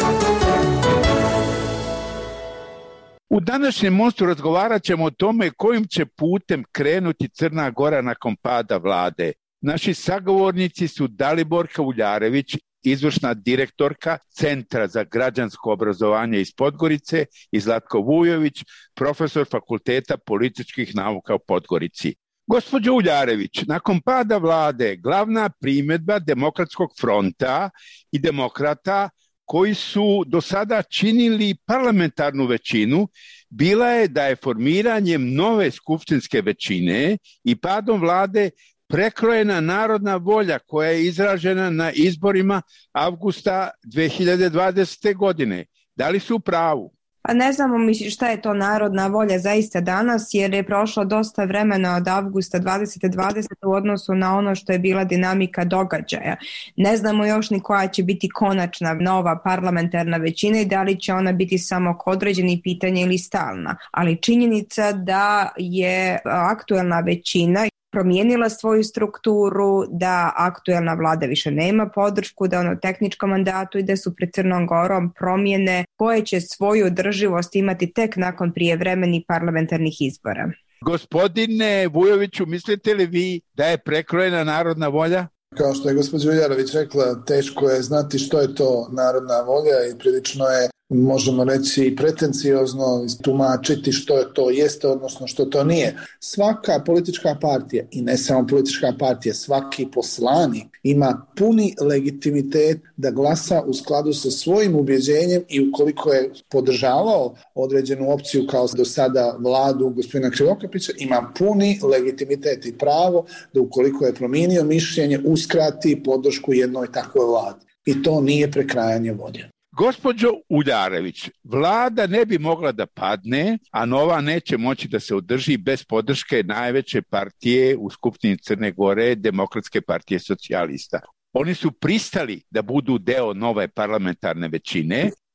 U današnjem mostu razgovarat ćemo o tome kojim će putem krenuti Crna Gora nakon pada vlade. Naši sagovornici su Daliborka Uljarević, izvršna direktorka Centra za građansko obrazovanje iz Podgorice, i Zlatko Vujović, profesor Fakulteta političkih nauka u Podgorici. Gospođo Uljarević, nakon pada vlade, glavna primjedba Demokratskog fronta i demokrata koji su do sada činili parlamentarnu većinu bila je da je formiranjem nove skupštinske većine i padom vlade prekrojena narodna volja koja je izražena na izborima avgusta dve hiljade dvadesete. godine. Da li su u pravu? Pa ne znamo mi šta je to narodna volja zaista danas, jer je prošlo dosta vremena od avgusta dvadeset dvadesete. u odnosu na ono što je bila dinamika događaja. Ne znamo još ni koja će biti konačna nova parlamentarna većina i da li će ona biti samo određeni pitanje ili stalna. Ali činjenica da je aktuelna većina promijenila svoju strukturu, da aktuelna vlada više nema podršku, da ono tehničkom mandatu i da su pred Crnom Gorom promjene koje će svoju održivost imati tek nakon prijevremenih parlamentarnih izbora. Gospodine Vujoviću, mislite li vi da je prekrojena narodna volja? Kao što je gospođa Uljarević rekla, teško je znati što je to narodna volja i prilično je, možemo reći, pretenciozno tumačiti što je to jeste, odnosno što to nije. Svaka politička partija, i ne samo politička partija, svaki poslanik ima puni legitimitet da glasa u skladu sa svojim ubjeđenjem, i ukoliko je podržavao određenu opciju kao do sada vladu gospodina Krivokapića, ima puni legitimitet i pravo da ukoliko je promijenio mišljenje uskrati podršku jednoj takvoj vladi. I to nije prekrajanje volje. Gospođo Uljarević, vlada ne bi mogla da padne, a nova neće moći da se održi bez podrške najveće partije u Skupštini Crne Gore, Demokratske partije socijalista. Oni su pristali da budu deo nove parlamentarne većine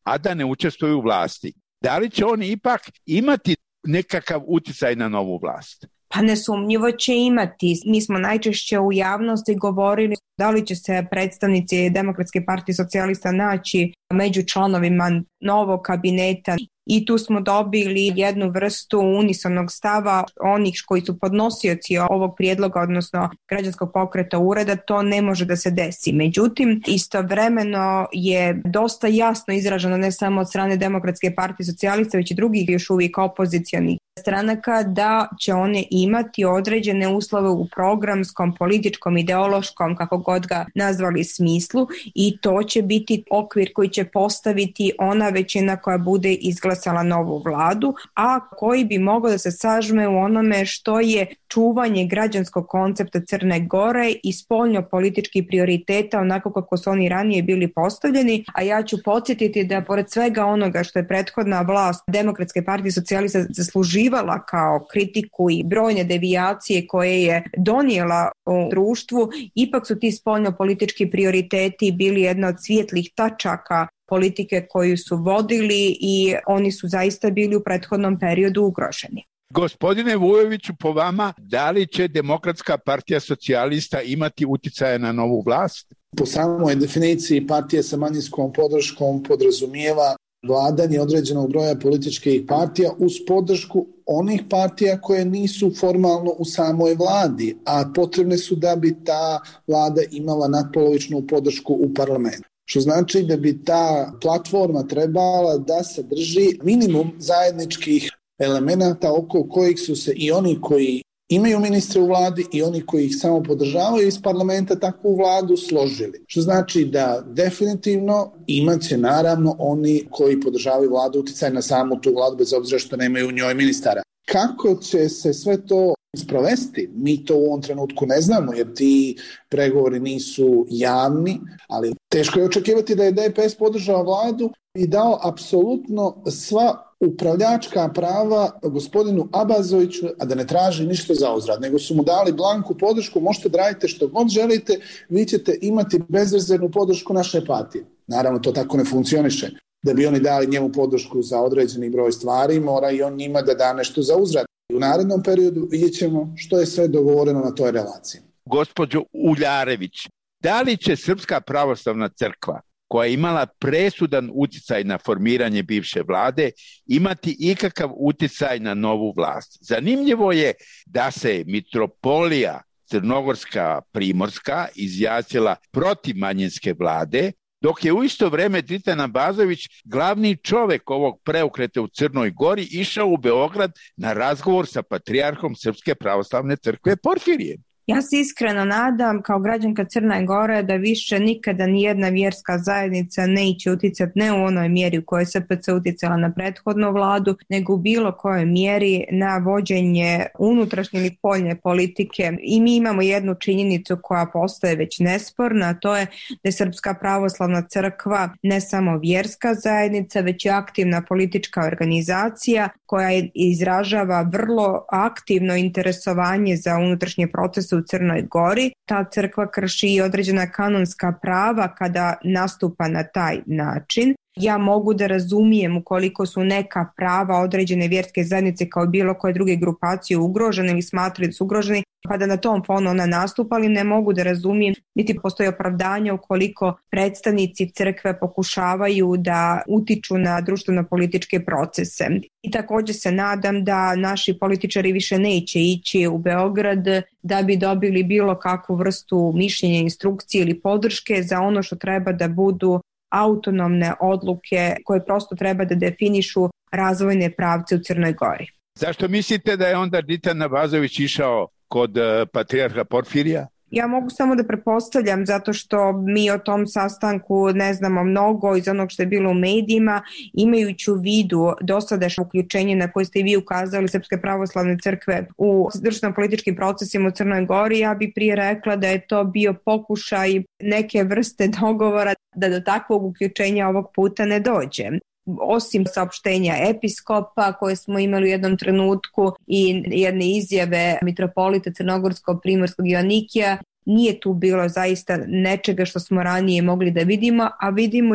a da ne učestvuju u vlasti. Da li će oni ipak imati nekakav utjecaj na novu vlast? Pa nesumnjivo će imati. Mi smo najčešće u javnosti govorili da li će se predstavnici Demokratske partije socijalista naći među članovima novog kabineta. I tu smo dobili jednu vrstu unisonog stava onih koji su podnosioci ovog prijedloga, odnosno građanskog pokreta ureda, to ne može da se desi. Međutim, istovremeno je dosta jasno izraženo ne samo od strane Demokratske partije socijalista, već i drugih još uvijek opozicionih stranaka da će one imati određene uslove u programskom, političkom, ideološkom, kako god ga nazvali, smislu, i to će biti okvir koji će postaviti ona većina koja bude izglasala novu vladu, a koji bi mogao da se sažme u onome što je čuvanje građanskog koncepta Crne Gore i spoljno-političkih prioriteta onako kako su oni ranije bili postavljeni, a ja ću podsjetiti da pored svega onoga što je prethodna vlast Demokratske partije socijalista zasluživala kao kritiku i brojne devijacije koje je donijela u društvu, ipak su ti spoljno-politički prioriteti bili jedna od svijetlih tačaka politike koju su vodili i oni su zaista bili u prethodnom periodu ugroženi. Gospodine Vujoviću, po vama, da li će Demokratska partija socijalista imati utjecaja na novu vlast? Po samoj definiciji partije sa manjinskom podrškom podrazumijeva vladanje određenog broja političkih partija uz podršku onih partija koje nisu formalno u samoj vladi, a potrebne su da bi ta vlada imala nadpolovičnu podršku u parlamentu. Što znači da bi ta platforma trebala da sadrži minimum zajedničkih elemenata oko kojih su se i oni koji imaju ministre u vladi i oni koji ih samo podržavaju iz parlamenta takvu vladu složili. Što znači da definitivno imat će naravno oni koji podržavaju vladu utjecaj na samu tu vladu bez obzira što nemaju u njoj ministara. Kako će se sve to sprovesti? Mi to u ovom trenutku ne znamo jer ti pregovori nisu javni, ali teško je očekivati da je D P S podržao vladu i dao apsolutno sva upravljačka prava gospodinu Abazoviću, a da ne traži ništa za uzvrat, nego su mu dali blanku podršku, možete da radite što god želite, vi ćete imati bezrezervnu podršku naše partije. Naravno, to tako ne funkcioniše. Da bi oni dali njemu podršku za određeni broj stvari, mora i on njima da da nešto za uzvrat. U narednom periodu vidjet ćemo što je sve dogovoreno na toj relaciji. Gospođo Uljarević, da li će Srpska pravoslavna crkva, koja je imala presudan utjecaj na formiranje bivše vlade, imati ikakav utjecaj na novu vlast? Zanimljivo je da se mitropolija Crnogorska Primorska izjasnila protiv manjinske vlade, dok je u isto vrijeme Dritan Abazović, glavni čovjek ovog preokreta u Crnoj Gori, išao u Beograd na razgovor sa patrijarhom Srpske pravoslavne crkve Porfirijem. Ja se iskreno nadam kao građanka Crne Gore da više nikada nijedna vjerska zajednica neće utjecati ne u onoj mjeri u kojoj je S P C utjecala na prethodnu vladu, nego u bilo kojoj mjeri na vođenje unutrašnje ili spoljne politike. I mi imamo jednu činjenicu koja postaje već nesporna, a to je da je Srpska pravoslavna crkva ne samo vjerska zajednica, već i aktivna politička organizacija koja izražava vrlo aktivno interesovanje za unutrašnje procese u Crnoj Gori. Ta crkva krši i određena kanonska prava kada nastupa na taj način. Ja mogu da razumijem ukoliko su neka prava određene vjerske zajednice kao bilo koje druge grupacije ugrožene ili smatraju da su ugroženi, pa da na tom fonu ona nastupa, ali ne mogu da razumijem niti postoji opravdanje ukoliko predstavnici crkve pokušavaju da utiču na društveno-političke procese. I također se nadam da naši političari više neće ići u Beograd da bi dobili bilo kakvu vrstu mišljenja, instrukcije ili podrške za ono što treba da budu autonomne odluke koje prosto treba da definišu razvojne pravce u Crnoj Gori. Zašto mislite da je onda Dritan Abazović išao kod uh, patrijarha Porfirija? Ja mogu samo da pretpostavljam zato što mi o tom sastanku ne znamo mnogo iz onog što je bilo u medijima, imajući u vidu dosadašnje uključenje na koje ste i vi ukazali Srpske pravoslavne crkve u društveno-političkim procesima u Crnoj Gori. Ja bi prije rekla da je to bio pokušaj neke vrste dogovora da do takvog uključenja ovog puta ne dođe. Osim saopštenja episkopa koje smo imali u jednom trenutku i jedne izjave mitropolita Crnogorsko-Primorskog Joanikija, nije tu bilo zaista nečega što smo ranije mogli da vidimo, a vidimo i da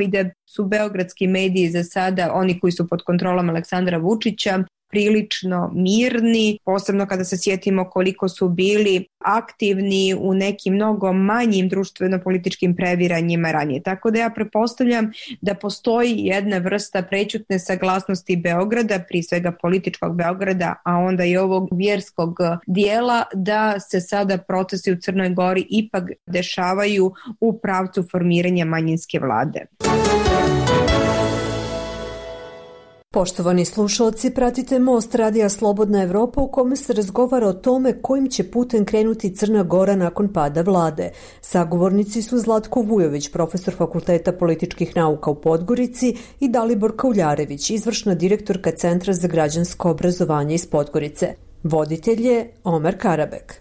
su beogradski mediji za sada, oni koji su pod kontrolom Aleksandra Vučića, prilično mirni, posebno kada se sjetimo koliko su bili aktivni u nekim mnogo manjim društveno-političkim previranjima ranije. Tako da ja pretpostavljam da postoji jedna vrsta prećutne saglasnosti Beograda, prije svega političkog Beograda, a onda i ovog vjerskog dijela, da se sada procesi u Crnoj Gori ipak dešavaju u pravcu formiranja manjinske vlade. Poštovani slušalci, pratite Most Radija Slobodna Evropa u kome se razgovara o tome kojim će putem krenuti Crna Gora nakon pada vlade. Sagovornici su Zlatko Vujović, profesor Fakulteta političkih nauka u Podgorici, i Dalibor Kauljarević, izvršna direktorka Centra za građansko obrazovanje iz Podgorice. Voditelj je Omer Karabek.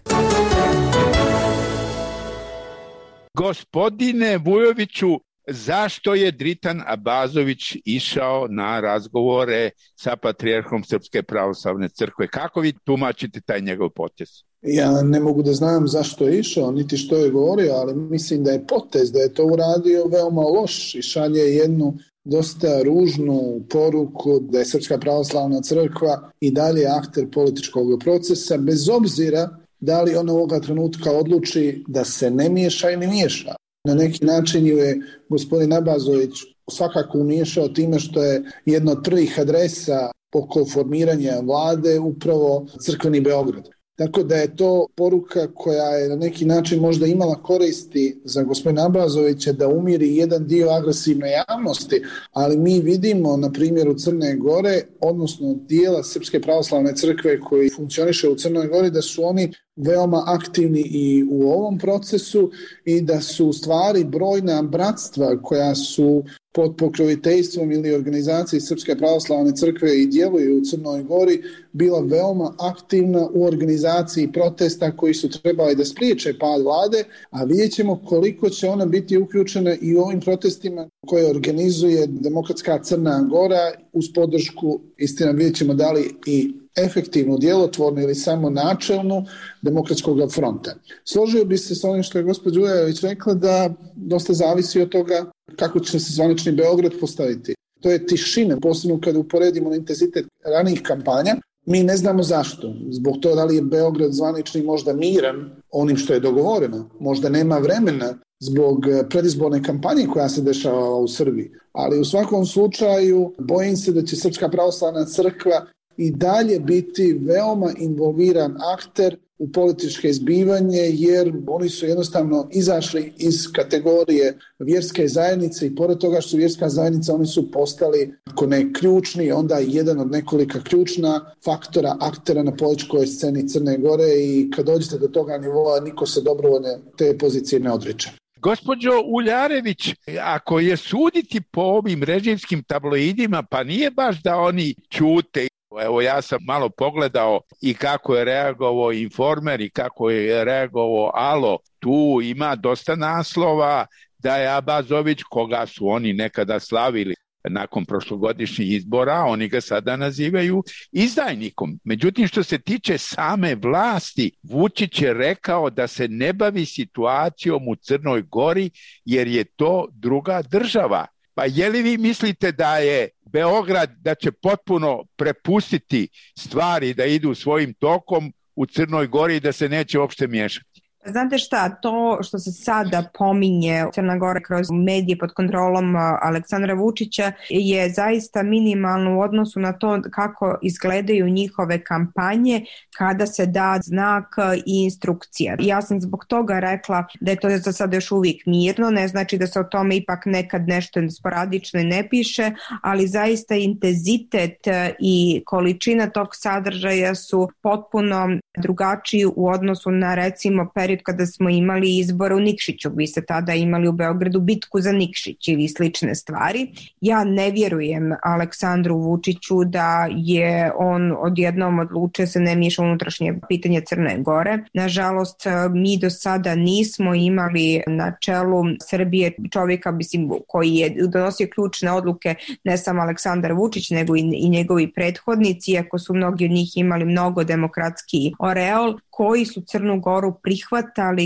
Gospodine Vujoviću, zašto je Dritan Abazović išao na razgovore sa patrijarhom Srpske pravoslavne crkve? Kako vi tumačite taj njegov potez? Ja ne mogu da znam zašto je išao, niti što je govorio, ali mislim da je potez, da je to uradio veoma loš i šalje jednu dosta ružnu poruku da je Srpska pravoslavna crkva i dalje akter političkog procesa, bez obzira da li on ovoga trenutka odluči da se ne miješa ili miješa. Na neki način je gospodin Abazović svakako umiješao time što je jedna od prvih adresa oko formiranja vlade upravo crkveni Beograd. Tako da je to poruka koja je na neki način možda imala koristi za gospodina Abazovića da umiri jedan dio agresivne javnosti, ali mi vidimo na primjeru Crne Gore, odnosno dijela Srpske pravoslavne crkve koji funkcioniše u Crnoj Gori, da su oni veoma aktivni i u ovom procesu i da su u stvari brojna bratstva koja su pod pokroviteljstvom ili organizaciji Srpske pravoslavne crkve i djeluju u Crnoj Gori bila veoma aktivna u organizaciji protesta koji su trebali da spriječe pad vlade, a vidjet ćemo koliko će ona biti uključena i u ovim protestima koje organizuje Demokratska Crna Gora uz podršku, istina vidjet ćemo da li i efektivnu, djelotvornu ili samo načelnu Demokratskog fronta. Složio bi se s onim što je gospođa Ujević rekla da dosta zavisi od toga kako će se zvanični Beograd postaviti. To je tišina, posebno kada uporedimo intenzitet ranijih kampanja. Mi ne znamo zašto. Zbog toga da li je Beograd zvanični možda miran onim što je dogovoreno. Možda nema vremena zbog predizborne kampanje koja se dešava u Srbiji. Ali u svakom slučaju bojim se da će Srpska pravoslavna crkva i dalje biti veoma involviran akter u političke zbivanje, jer oni su jednostavno izašli iz kategorije vjerske zajednice i pored toga što su vjerska zajednica, oni su postali, ako ne ključni, onda jedan od nekolika ključna faktora, aktera na političkoj sceni Crne Gore i kad dođete do toga nivoa, niko se dobrovoljne te pozicije ne odriče. Gospođo Uljarević, ako je suditi po ovim režimskim tabloidima, pa nije baš da oni ćute. Evo ja sam malo pogledao i kako je reagovao Informer i kako je reagovao Alo. Tu ima dosta naslova da je Abazović, koga su oni nekada slavili nakon prošlogodišnjih izbora, oni ga sada nazivaju izdajnikom. Međutim, što se tiče same vlasti, Vučić je rekao da se ne bavi situacijom u Crnoj Gori jer je to druga država. Pa je li vi mislite da je Beograd da će potpuno prepustiti stvari da idu svojim tokom u Crnoj Gori i da se neće uopšte miješati? Znate šta, to što se sada pominje Crna Gora kroz medije pod kontrolom Aleksandra Vučića je zaista minimalno u odnosu na to kako izgledaju njihove kampanje kada se da znak i instrukcija. Ja sam zbog toga rekla da je to za sada još uvijek mirno, ne znači da se o tome ipak nekad nešto sporadično ne piše, ali zaista intenzitet i količina tog sadržaja su potpuno drugačiji u odnosu na recimo period kada smo imali izbore u Nikšiću. Vi ste tada imali u Beogradu bitku za Nikšić ili slične stvari. Ja ne vjerujem Aleksandru Vučiću da je on odjednom odlučio se ne miješa unutrašnje pitanje Crne Gore. Nažalost, mi do sada nismo imali na čelu Srbije čovjeka mislim, koji je donosio ključne odluke, ne samo Aleksandar Vučić, nego i, i njegovi prethodnici, iako su mnogi od njih imali mnogo demokratski oreol, koji su Crnu Goru prihvatali kao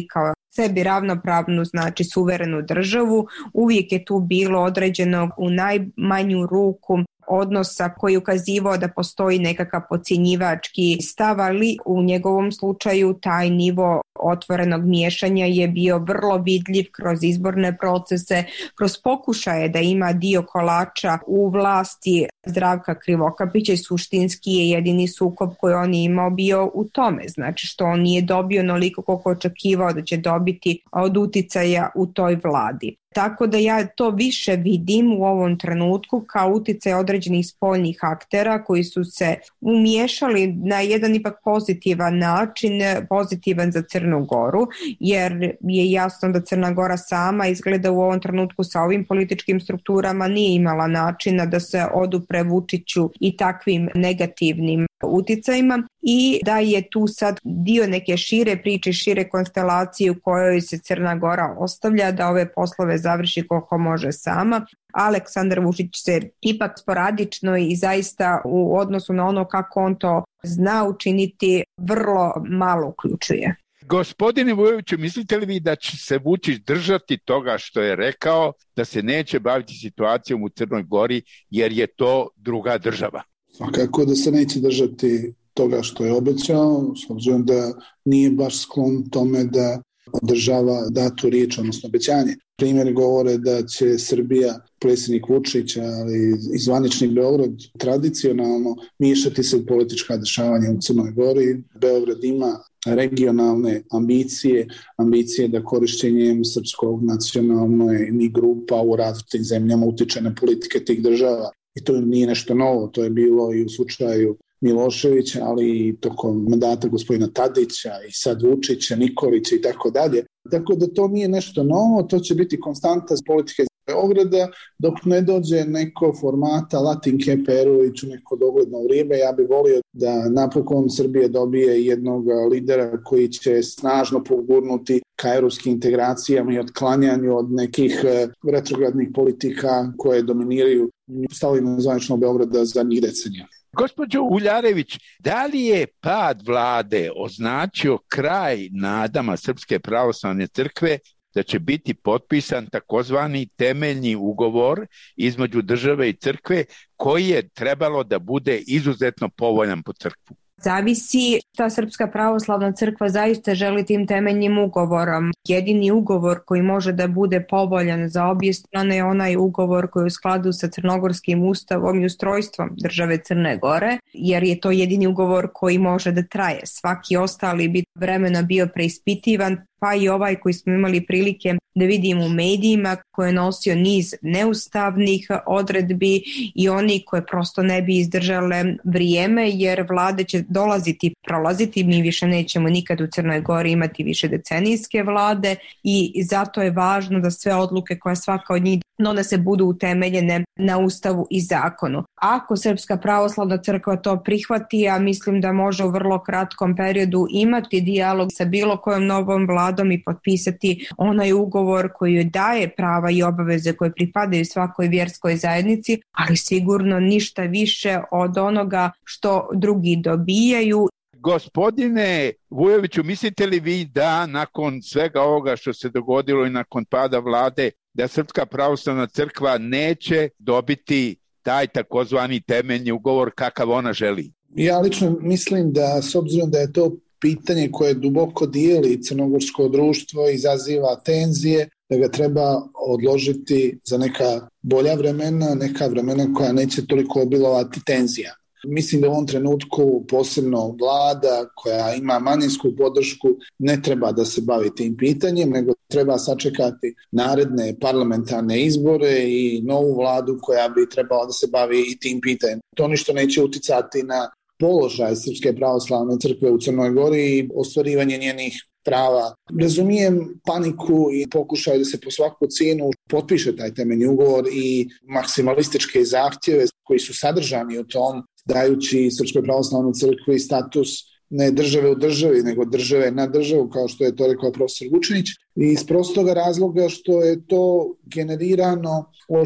sebi ravnopravnu, znači suverenu državu. Uvijek je tu bilo određenog u najmanju ruku odnosa koji je ukazivao da postoji nekakav podcjenjivački stav, ali u njegovom slučaju taj nivo otvorenog miješanja je bio vrlo vidljiv kroz izborne procese, kroz pokušaje da ima dio kolača u vlasti Zdravka Krivokapića i suštinski je jedini sukob koji on imao bio u tome, znači što on nije dobio onoliko koliko očekivao da će dobiti od uticaja u toj vladi. Tako da ja to više vidim u ovom trenutku kao uticaj određenih spoljnih aktera koji su se umiješali na jedan ipak pozitivan način, pozitivan za Crnu Goru, jer je jasno da Crna Gora sama izgleda u ovom trenutku sa ovim političkim strukturama nije imala načina da se odupre Vučiću i takvim negativnim uticajima i da je tu sad dio neke šire priče, šire konstelacije u kojoj se Crna Gora ostavlja da ove poslove završi koliko može sama. Aleksandar Vučić se ipak sporadično i zaista u odnosu na ono kako on to zna učiniti vrlo malo uključuje. Gospodine Vujoviću, mislite li vi da će se Vučić držati toga što je rekao, da se neće baviti situacijom u Crnoj Gori jer je to druga država? Svakako da se neće držati toga što je obećao, s obzirom da nije baš sklon tome da održava datu riječ, odnosno obećanje. Primjeri govore da će Srbija, predsjednik Vučić, ali i zvanični Beograd tradicionalno miješati se u politička dešavanja u Crnoj Gori. Beograd ima regionalne ambicije, ambicije da korišćenjem srpskog nacionalnih grupa u različitim zemljama utiče na politike tih država. I to nije nešto novo, to je bilo i u slučaju Miloševića, ali i tokom mandata gospodina Tadića i sad Vučića, Nikolića i tako dalje. Tako da to nije nešto novo, to će biti konstanta politike Beograda dok ne dođe neko formata Latinke Perović u neko dogledno vrijeme. Ja bih volio da napokon Srbija dobije jednog lidera koji će snažno pogurnuti ka europskim integracijama i otklanjanju od nekih retrogradnih politika koje dominiraju stavljeno zvanično Beograda zadnjih decenija. Gospođo Uljarević, da li je pad vlade označio kraj nadama Srpske pravoslavne crkve da će biti potpisan takozvani temeljni ugovor između države i crkve koji je trebalo da bude izuzetno povoljan po crkvu? Zavisi šta Srpska pravoslavna crkva zaista želi tim temeljnim ugovorom. Jedini ugovor koji može da bude povoljan za obje strane je onaj ugovor koji je u skladu sa crnogorskim ustavom i ustrojstvom države Crne Gore, jer je to jedini ugovor koji može da traje. Svaki ostali bi vremena bio preispitivan, pa i ovaj koji smo imali prilike da vidimo u medijima, koji je nosio niz neustavnih odredbi i oni koje prosto ne bi izdržale vrijeme, jer vlade će dolaziti i prolaziti, mi više nećemo nikad u Crnoj Gori imati više decenijske vlade i zato je važno da sve odluke koje svaka od njih donese budu utemeljene na ustavu i zakonu. Ako Srpska pravoslavna crkva to prihvati, ja mislim da može u vrlo kratkom periodu imati dijalog sa bilo kojom novom vladom i potpisati onaj ugovor koji joj daje prava i obaveze koje pripadaju svakoj vjerskoj zajednici, ali sigurno ništa više od onoga što drugi dobijaju. Gospodine Vujoviću, mislite li vi da nakon svega ovoga što se dogodilo i nakon pada vlade, da Srpska pravoslavna crkva neće dobiti taj takozvani temeljni ugovor kakav ona želi? Ja lično mislim da, s obzirom da je to pitanje koje duboko dijeli crnogorsko društvo, izaziva tenzije, da ga treba odložiti za neka bolja vremena, neka vremena koja neće toliko obilovati tenzija. Mislim da u ovom trenutku posebno vlada koja ima manjinsku podršku ne treba da se bavi tim pitanjem, nego treba sačekati naredne parlamentarne izbore i novu vladu koja bi trebala da se bavi i tim pitanjem. To ništa neće uticati na položaj Srpske pravoslavne crkve u Crnoj Gori i ostvarivanje njenih prava. Razumijem paniku i pokušaj da se po svaku cijenu potpiše taj temeljni ugovor i maksimalističke zahtjeve koji su sadržani u tom, dajući Srpskoj pravoslavnoj crkvi status ne države u državi, nego države na državu, kao što je to rekao profesor Vučinić. I iz prostoga razloga što je to generirano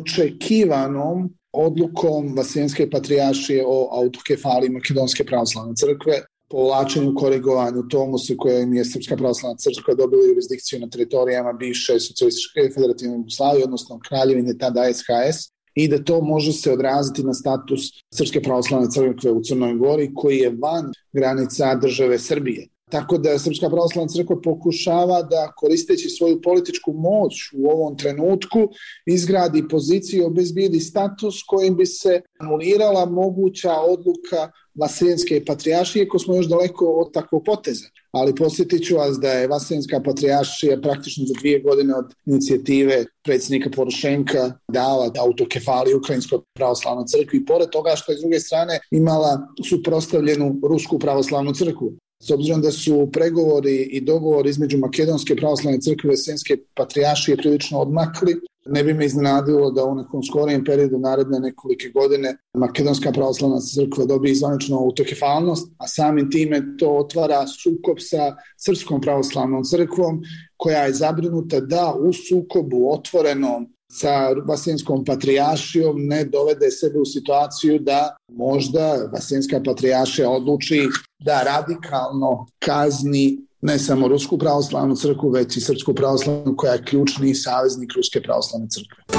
očekivanom odlukom Vaseljenske patrijaršije o autokefaliji Makedonske pravoslavne crkve. povlačenju, korigovanju Tomose kojim je Srpska pravoslavna crkva dobila jurisdikciju na teritorijama bivše socijalističke federativne Jugoslavije, odnosno Kraljevine, tada S H S, i da to može se odraziti na status Srpske pravoslavne crkve u Crnoj Gori koji je van granica države Srbije. Tako da Srpska pravoslavna crkva pokušava da, koristeći svoju političku moć u ovom trenutku, izgradi poziciju i obezbijedi status kojim bi se anulirala moguća odluka Vaseljenske patrijaršije, ako smo još daleko od takvog poteza. Ali posjetit ću vas da je Vaseljenska patrijaršija praktično za dvije godine od inicijative predsjednika Porošenka dala autokefaliju Ukrajinskoj pravoslavnoj crkvi i pored toga što je s druge strane imala suprotstavljenu Rusku pravoslavnu crkvu. S obzirom da su pregovori i dogovori između Makedonske pravoslavne crkve i Vaseljenske patrijaršije prilično odmakli, ne bi me iznenadilo da u nekom skorijem periodu naredne nekolike godine Makedonska pravoslavna crkva dobije zvaničnu autokefalnost, a samim time to otvara sukob sa Srpskom pravoslavnom crkvom koja je zabrinuta da u sukobu otvorenom sa Vaseljenskom patrijaršijom ne dovede sebe u situaciju da možda Vaseljenska patrijaršija odluči da radikalno kazni ne samo Rusku pravoslavnu crkvu, već i Srpsku pravoslavnu koja je ključni saveznik Ruske pravoslavne crkve.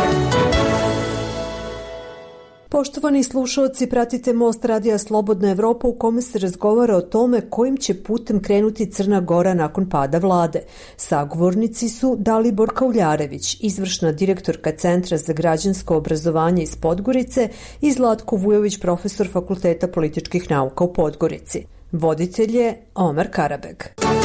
Poštovani slušalci, pratite Most radija Slobodna Evropa u kome se razgovara o tome kojim će putem krenuti Crna Gora nakon pada vlade. Sagovornici su Dalibor Kauljarević, izvršna direktorka Centra za građansko obrazovanje iz Podgorice, i Zlatko Vujović, profesor Fakulteta političkih nauka u Podgorici. Voditelj je Omer Karabeg.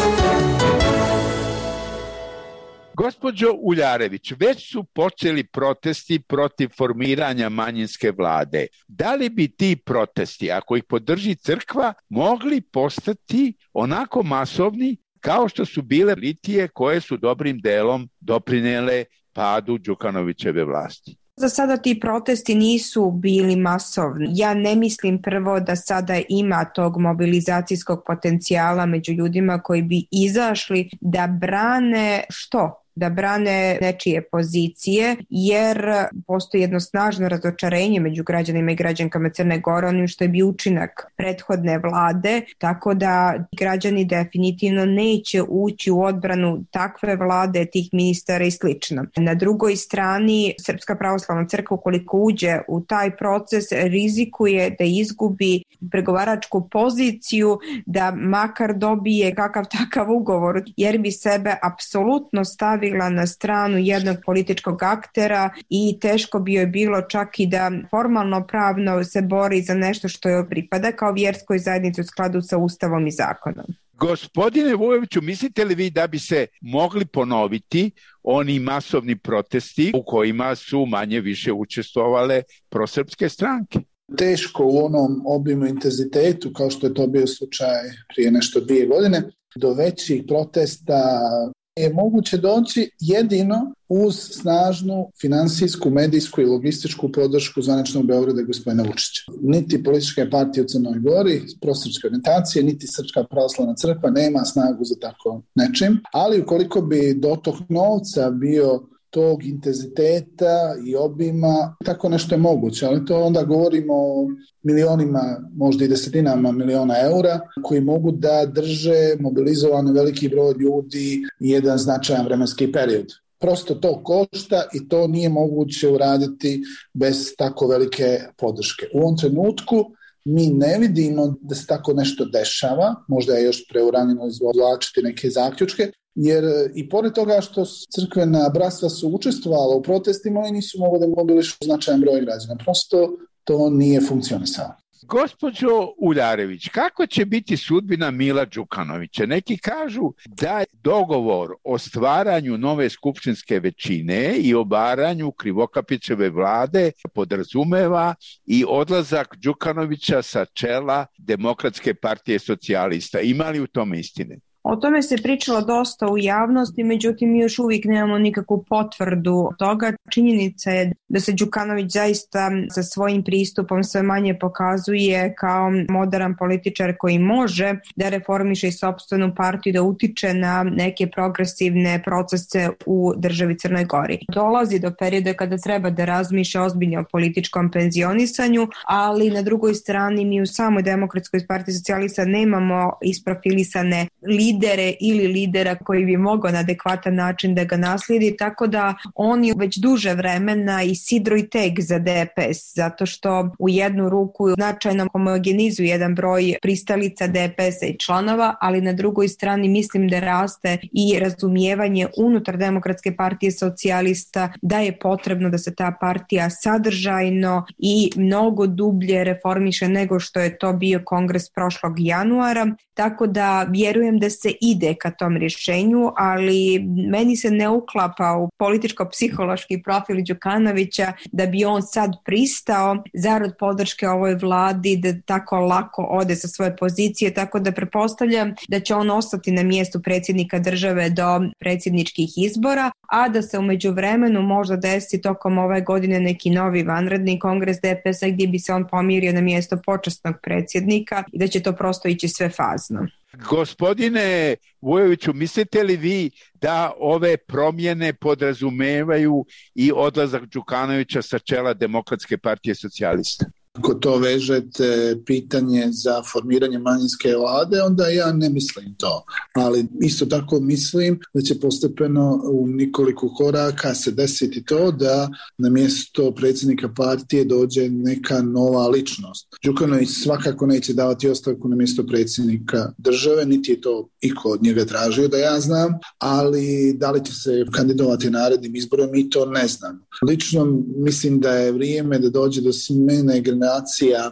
Gospođo Uljarević, već su počeli protesti protiv formiranja manjinske vlade. Da li bi ti protesti, ako ih podrži crkva, mogli postati onako masovni kao što su bile litije koje su dobrim delom doprinele padu Đukanovićeve vlasti? Za sada ti protesti nisu bili masovni. Ja ne mislim prvo da sada ima tog mobilizacijskog potencijala među ljudima koji bi izašli da brane što? Da brane nečije pozicije, jer postoji jedno snažno razočarenje među građanima i građankama Crne Gore onim što je bio učinak prethodne vlade, tako da građani definitivno neće ući u odbranu takve vlade, tih ministara i slično. Na drugoj strani, Srpska pravoslavna crkva ukoliko uđe u taj proces rizikuje da izgubi pregovaračku poziciju, da makar dobije kakav takav ugovor, jer bi sebe apsolutno stavila na stranu jednog političkog aktera i teško bi joj bilo čak i da formalno pravno se bori za nešto što joj pripada kao vjerskoj zajednici u skladu sa Ustavom i zakonom. Gospodine Vujoviću, mislite li vi da bi se mogli ponoviti oni masovni protesti u kojima su manje više učestvovale prosrpske stranke? Teško u onom obimu intenzitetu kao što je to bio slučaj prije nešto dvije godine. Do većih protesta je moguće doći jedino uz snažnu finansijsku, medijsku i logističku podršku zvaničnog Beograda gospodina Vučića. Niti političke partije u Crnoj Gori, prosrpske orijentacije, niti Srpska pravoslavna crkva nema snagu za tako nečim, ali ukoliko bi dotok novca bio tog intenziteta i obima, tako nešto je moguće, ali to onda govorimo o milionima, možda i desetinama miliona eura, koji mogu da drže mobilizovan veliki broj ljudi i jedan značajan vremenski period. Prosto to košta i to nije moguće uraditi bez tako velike podrške. U ovom trenutku mi ne vidimo da se tako nešto dešava, možda je još preuranjeno izvlačiti neke zaključke, jer i pored toga što crkvena bratstva su učestvovala u protestima, oni nisu mogli da mobilišu značajan broj građana. Prosto to nije funkcionisalo. Gospođo Uljarević, kako će biti sudbina Mila Đukanovića? Neki kažu da dogovor o stvaranju nove skupštinske većine i obaranju Krivokapićeve vlade podrazumeva i odlazak Đukanovića sa čela Demokratske partije socijalista. Ima li u tome istine? O tome se pričalo dosta u javnosti, međutim mi još uvijek nemamo nikakvu potvrdu toga. Činjenica je da se Đukanović zaista sa svojim pristupom sve manje pokazuje kao moderan političar koji može da reformiše i sopstvenu partiju, da utiče na neke progresivne procese u državi Crnoj Gori. Dolazi do perioda kada treba da razmišlja ozbiljno o političkom penzionisanju, ali na drugoj strani mi u samoj Demokratskoj partiji socijalista nemamo isprofilisane lidere ili lidera koji bi mogao na adekvatan način da ga naslijedi, tako da on je već duže vremena i sidro i teg za D P S, zato što u jednu ruku značajno homogenizuje jedan broj pristalica D P S-a i članova, ali na drugoj strani mislim da raste i razumijevanje unutar Demokratske partije socijalista da je potrebno da se ta partija sadržajno i mnogo dublje reformiše nego što je to bio kongres prošlog januara, tako da vjerujem da se ide ka tom rješenju, ali meni se ne uklapa u političko-psihološki profil Đukanovića da bi on sad pristao zarad podrške ovoj vladi da tako lako ode sa svoje pozicije, tako da pretpostavljam da će on ostati na mjestu predsjednika države do predsjedničkih izbora, a da se u međuvremenu možda desi tokom ove godine neki novi vanredni kongres D P S-a gdje bi se on pomirio na mjesto počasnog predsjednika i da će to prosto ići sve fazno. Gospodine Vujoviću, mislite li vi da ove promjene podrazumevaju i odlazak Đukanovića sa čela Demokratske partije socijalista? Ako to vežete pitanje za formiranje manjinske vlade, onda ja ne mislim to. Ali isto tako mislim da će postepeno u nekoliko koraka se desiti to da na mjesto predsjednika partije dođe neka nova ličnost. Đukanović svakako neće davati ostavku na mjesto predsjednika države, niti je to iko od njega tražio da ja znam, ali da li će se kandidovati narednim izborom, mi to ne znam. Lično mislim da je vrijeme da dođe do smjene generacija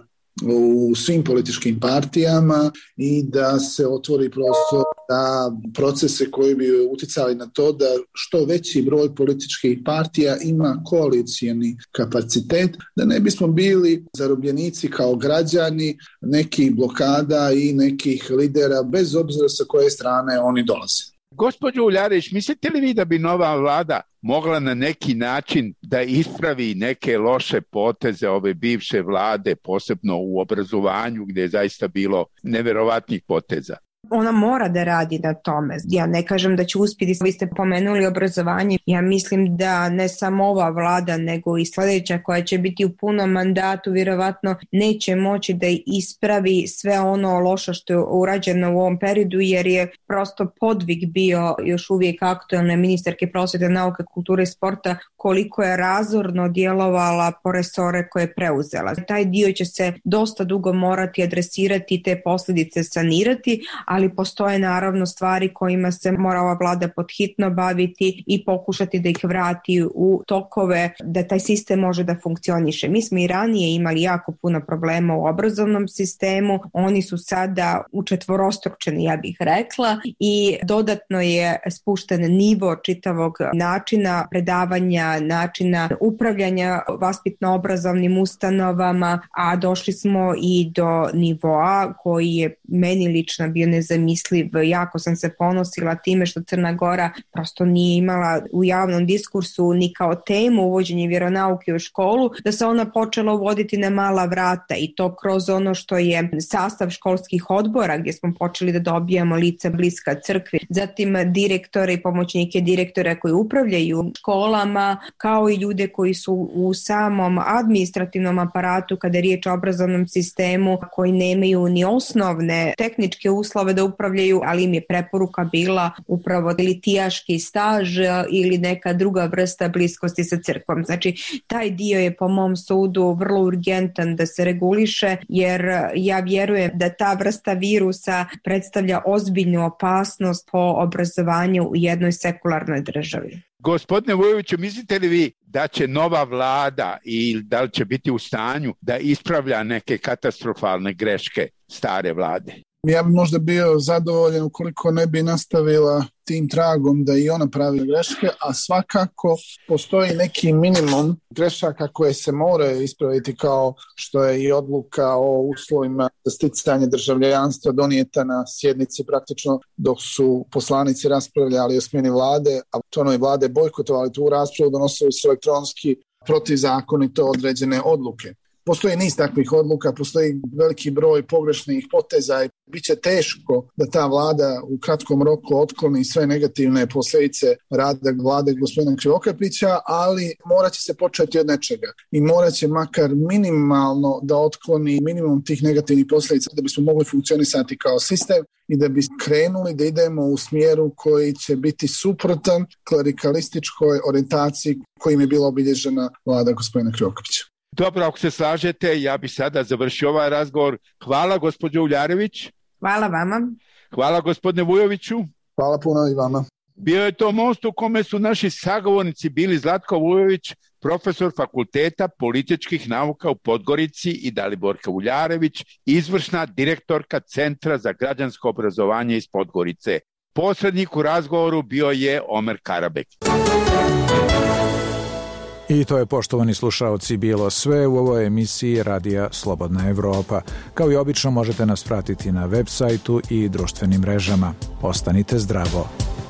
u svim političkim partijama i da se otvori prostor da procese koji bi uticali na to da što veći broj političkih partija ima koalicijni kapacitet, da ne bismo bili zarobljenici kao građani nekih blokada i nekih lidera bez obzira sa koje strane oni dolaze. Gospođo Uljarić, mislite li vi da bi nova vlada mogla na neki način da ispravi neke loše poteze ove bivše vlade, posebno u obrazovanju gdje je zaista bilo neverovatnih poteza? Ona mora da radi na tome. Ja ne kažem da će uspjeti, vi ste pomenuli obrazovanje. Ja mislim da ne samo ova vlada, nego i sljedeća koja će biti u punom mandatu, vjerovatno neće moći da ispravi sve ono loše što je urađeno u ovom periodu, jer je prosto podvig bio još uvijek aktualne ministarke prosvjete, nauke, kulture i sporta, koliko je razorno djelovala po resore koje je preuzela. Taj dio će se dosta dugo morati adresirati, te posljedice sanirati, ali postoje naravno stvari kojima se mora ova vlada podhitno baviti i pokušati da ih vrati u tokove, da taj sistem može da funkcioniše. Mi smo i ranije imali jako puno problema u obrazovnom sistemu, oni su sada učetvorostručeni, ja bih rekla, i dodatno je spušten nivo čitavog načina predavanja, načina upravljanja vaspitno-obrazovnim ustanovama, a došli smo i do nivoa koji je meni lično bio nezamisliv. Jako sam se ponosila time što Crna Gora prosto nije imala u javnom diskursu ni kao temu uvođenje vjeronauke u školu, da se ona počela uvoditi na mala vrata i to kroz ono što je sastav školskih odbora gdje smo počeli da dobijamo lica bliska crkvi, zatim direktore i pomoćnike direktora koji upravljaju školama, kao i ljude koji su u samom administrativnom aparatu kada je riječ o obrazovnom sistemu, koji nemaju ni osnovne tehničke uslove da upravljaju, ali im je preporuka bila upravo litijaški staž ili neka druga vrsta bliskosti sa crkvom. Znači, taj dio je po mom sudu vrlo urgentan da se reguliše, jer ja vjerujem da ta vrsta virusa predstavlja ozbiljnu opasnost po obrazovanju u jednoj sekularnoj državi. Gospodine Vujoviću, mislite li vi da će nova vlada i da li će biti u stanju da ispravlja neke katastrofalne greške stare vlade? Ja bi možda bio zadovoljan ukoliko ne bi nastavila tim tragom da i ona pravi greške, a svakako postoji neki minimum grešaka koje se moraju ispraviti, kao što je i odluka o uslovima za sticanje državljanstva donijeta na sjednici praktično dok su poslanici raspravljali o smjeni vlade, a članovi vlade bojkotovali tu raspravu, donosili su elektronski protivzakonito određene odluke. Postoji niz takvih odluka, postoji veliki broj pogrešnih poteza i bit će teško da ta vlada u kratkom roku otkloni sve negativne posljedice rada vlade gospodina Krivokapića, ali morat će se početi od nečega i morat će makar minimalno da otkloni minimum tih negativnih posljedica da bismo mogli funkcionisati kao sistem i da bi krenuli da idemo u smjeru koji će biti suprotan klerikalističkoj orijentaciji kojim je bila obilježena vlada gospodina Krivokapića. Dobro, ako se slažete, ja bi sada završio ovaj razgovor. Hvala gospođo Uljarević. Hvala vama. Hvala gospodine Vujoviću. Hvala puno i vama. Bio je to most u kome su naši sagovornici bili Zlatko Vujović, profesor Fakulteta političkih nauka u Podgorici, i Daliborka Uljarević, izvršna direktorka Centra za građansko obrazovanje iz Podgorice. Posrednik u razgovoru bio je Omer Karabek. I to je, poštovani slušaoci, bilo sve u ovoj emisiji Radija Slobodna Evropa. Kao i obično možete nas pratiti na web sajtu i društvenim mrežama. Ostanite zdravo.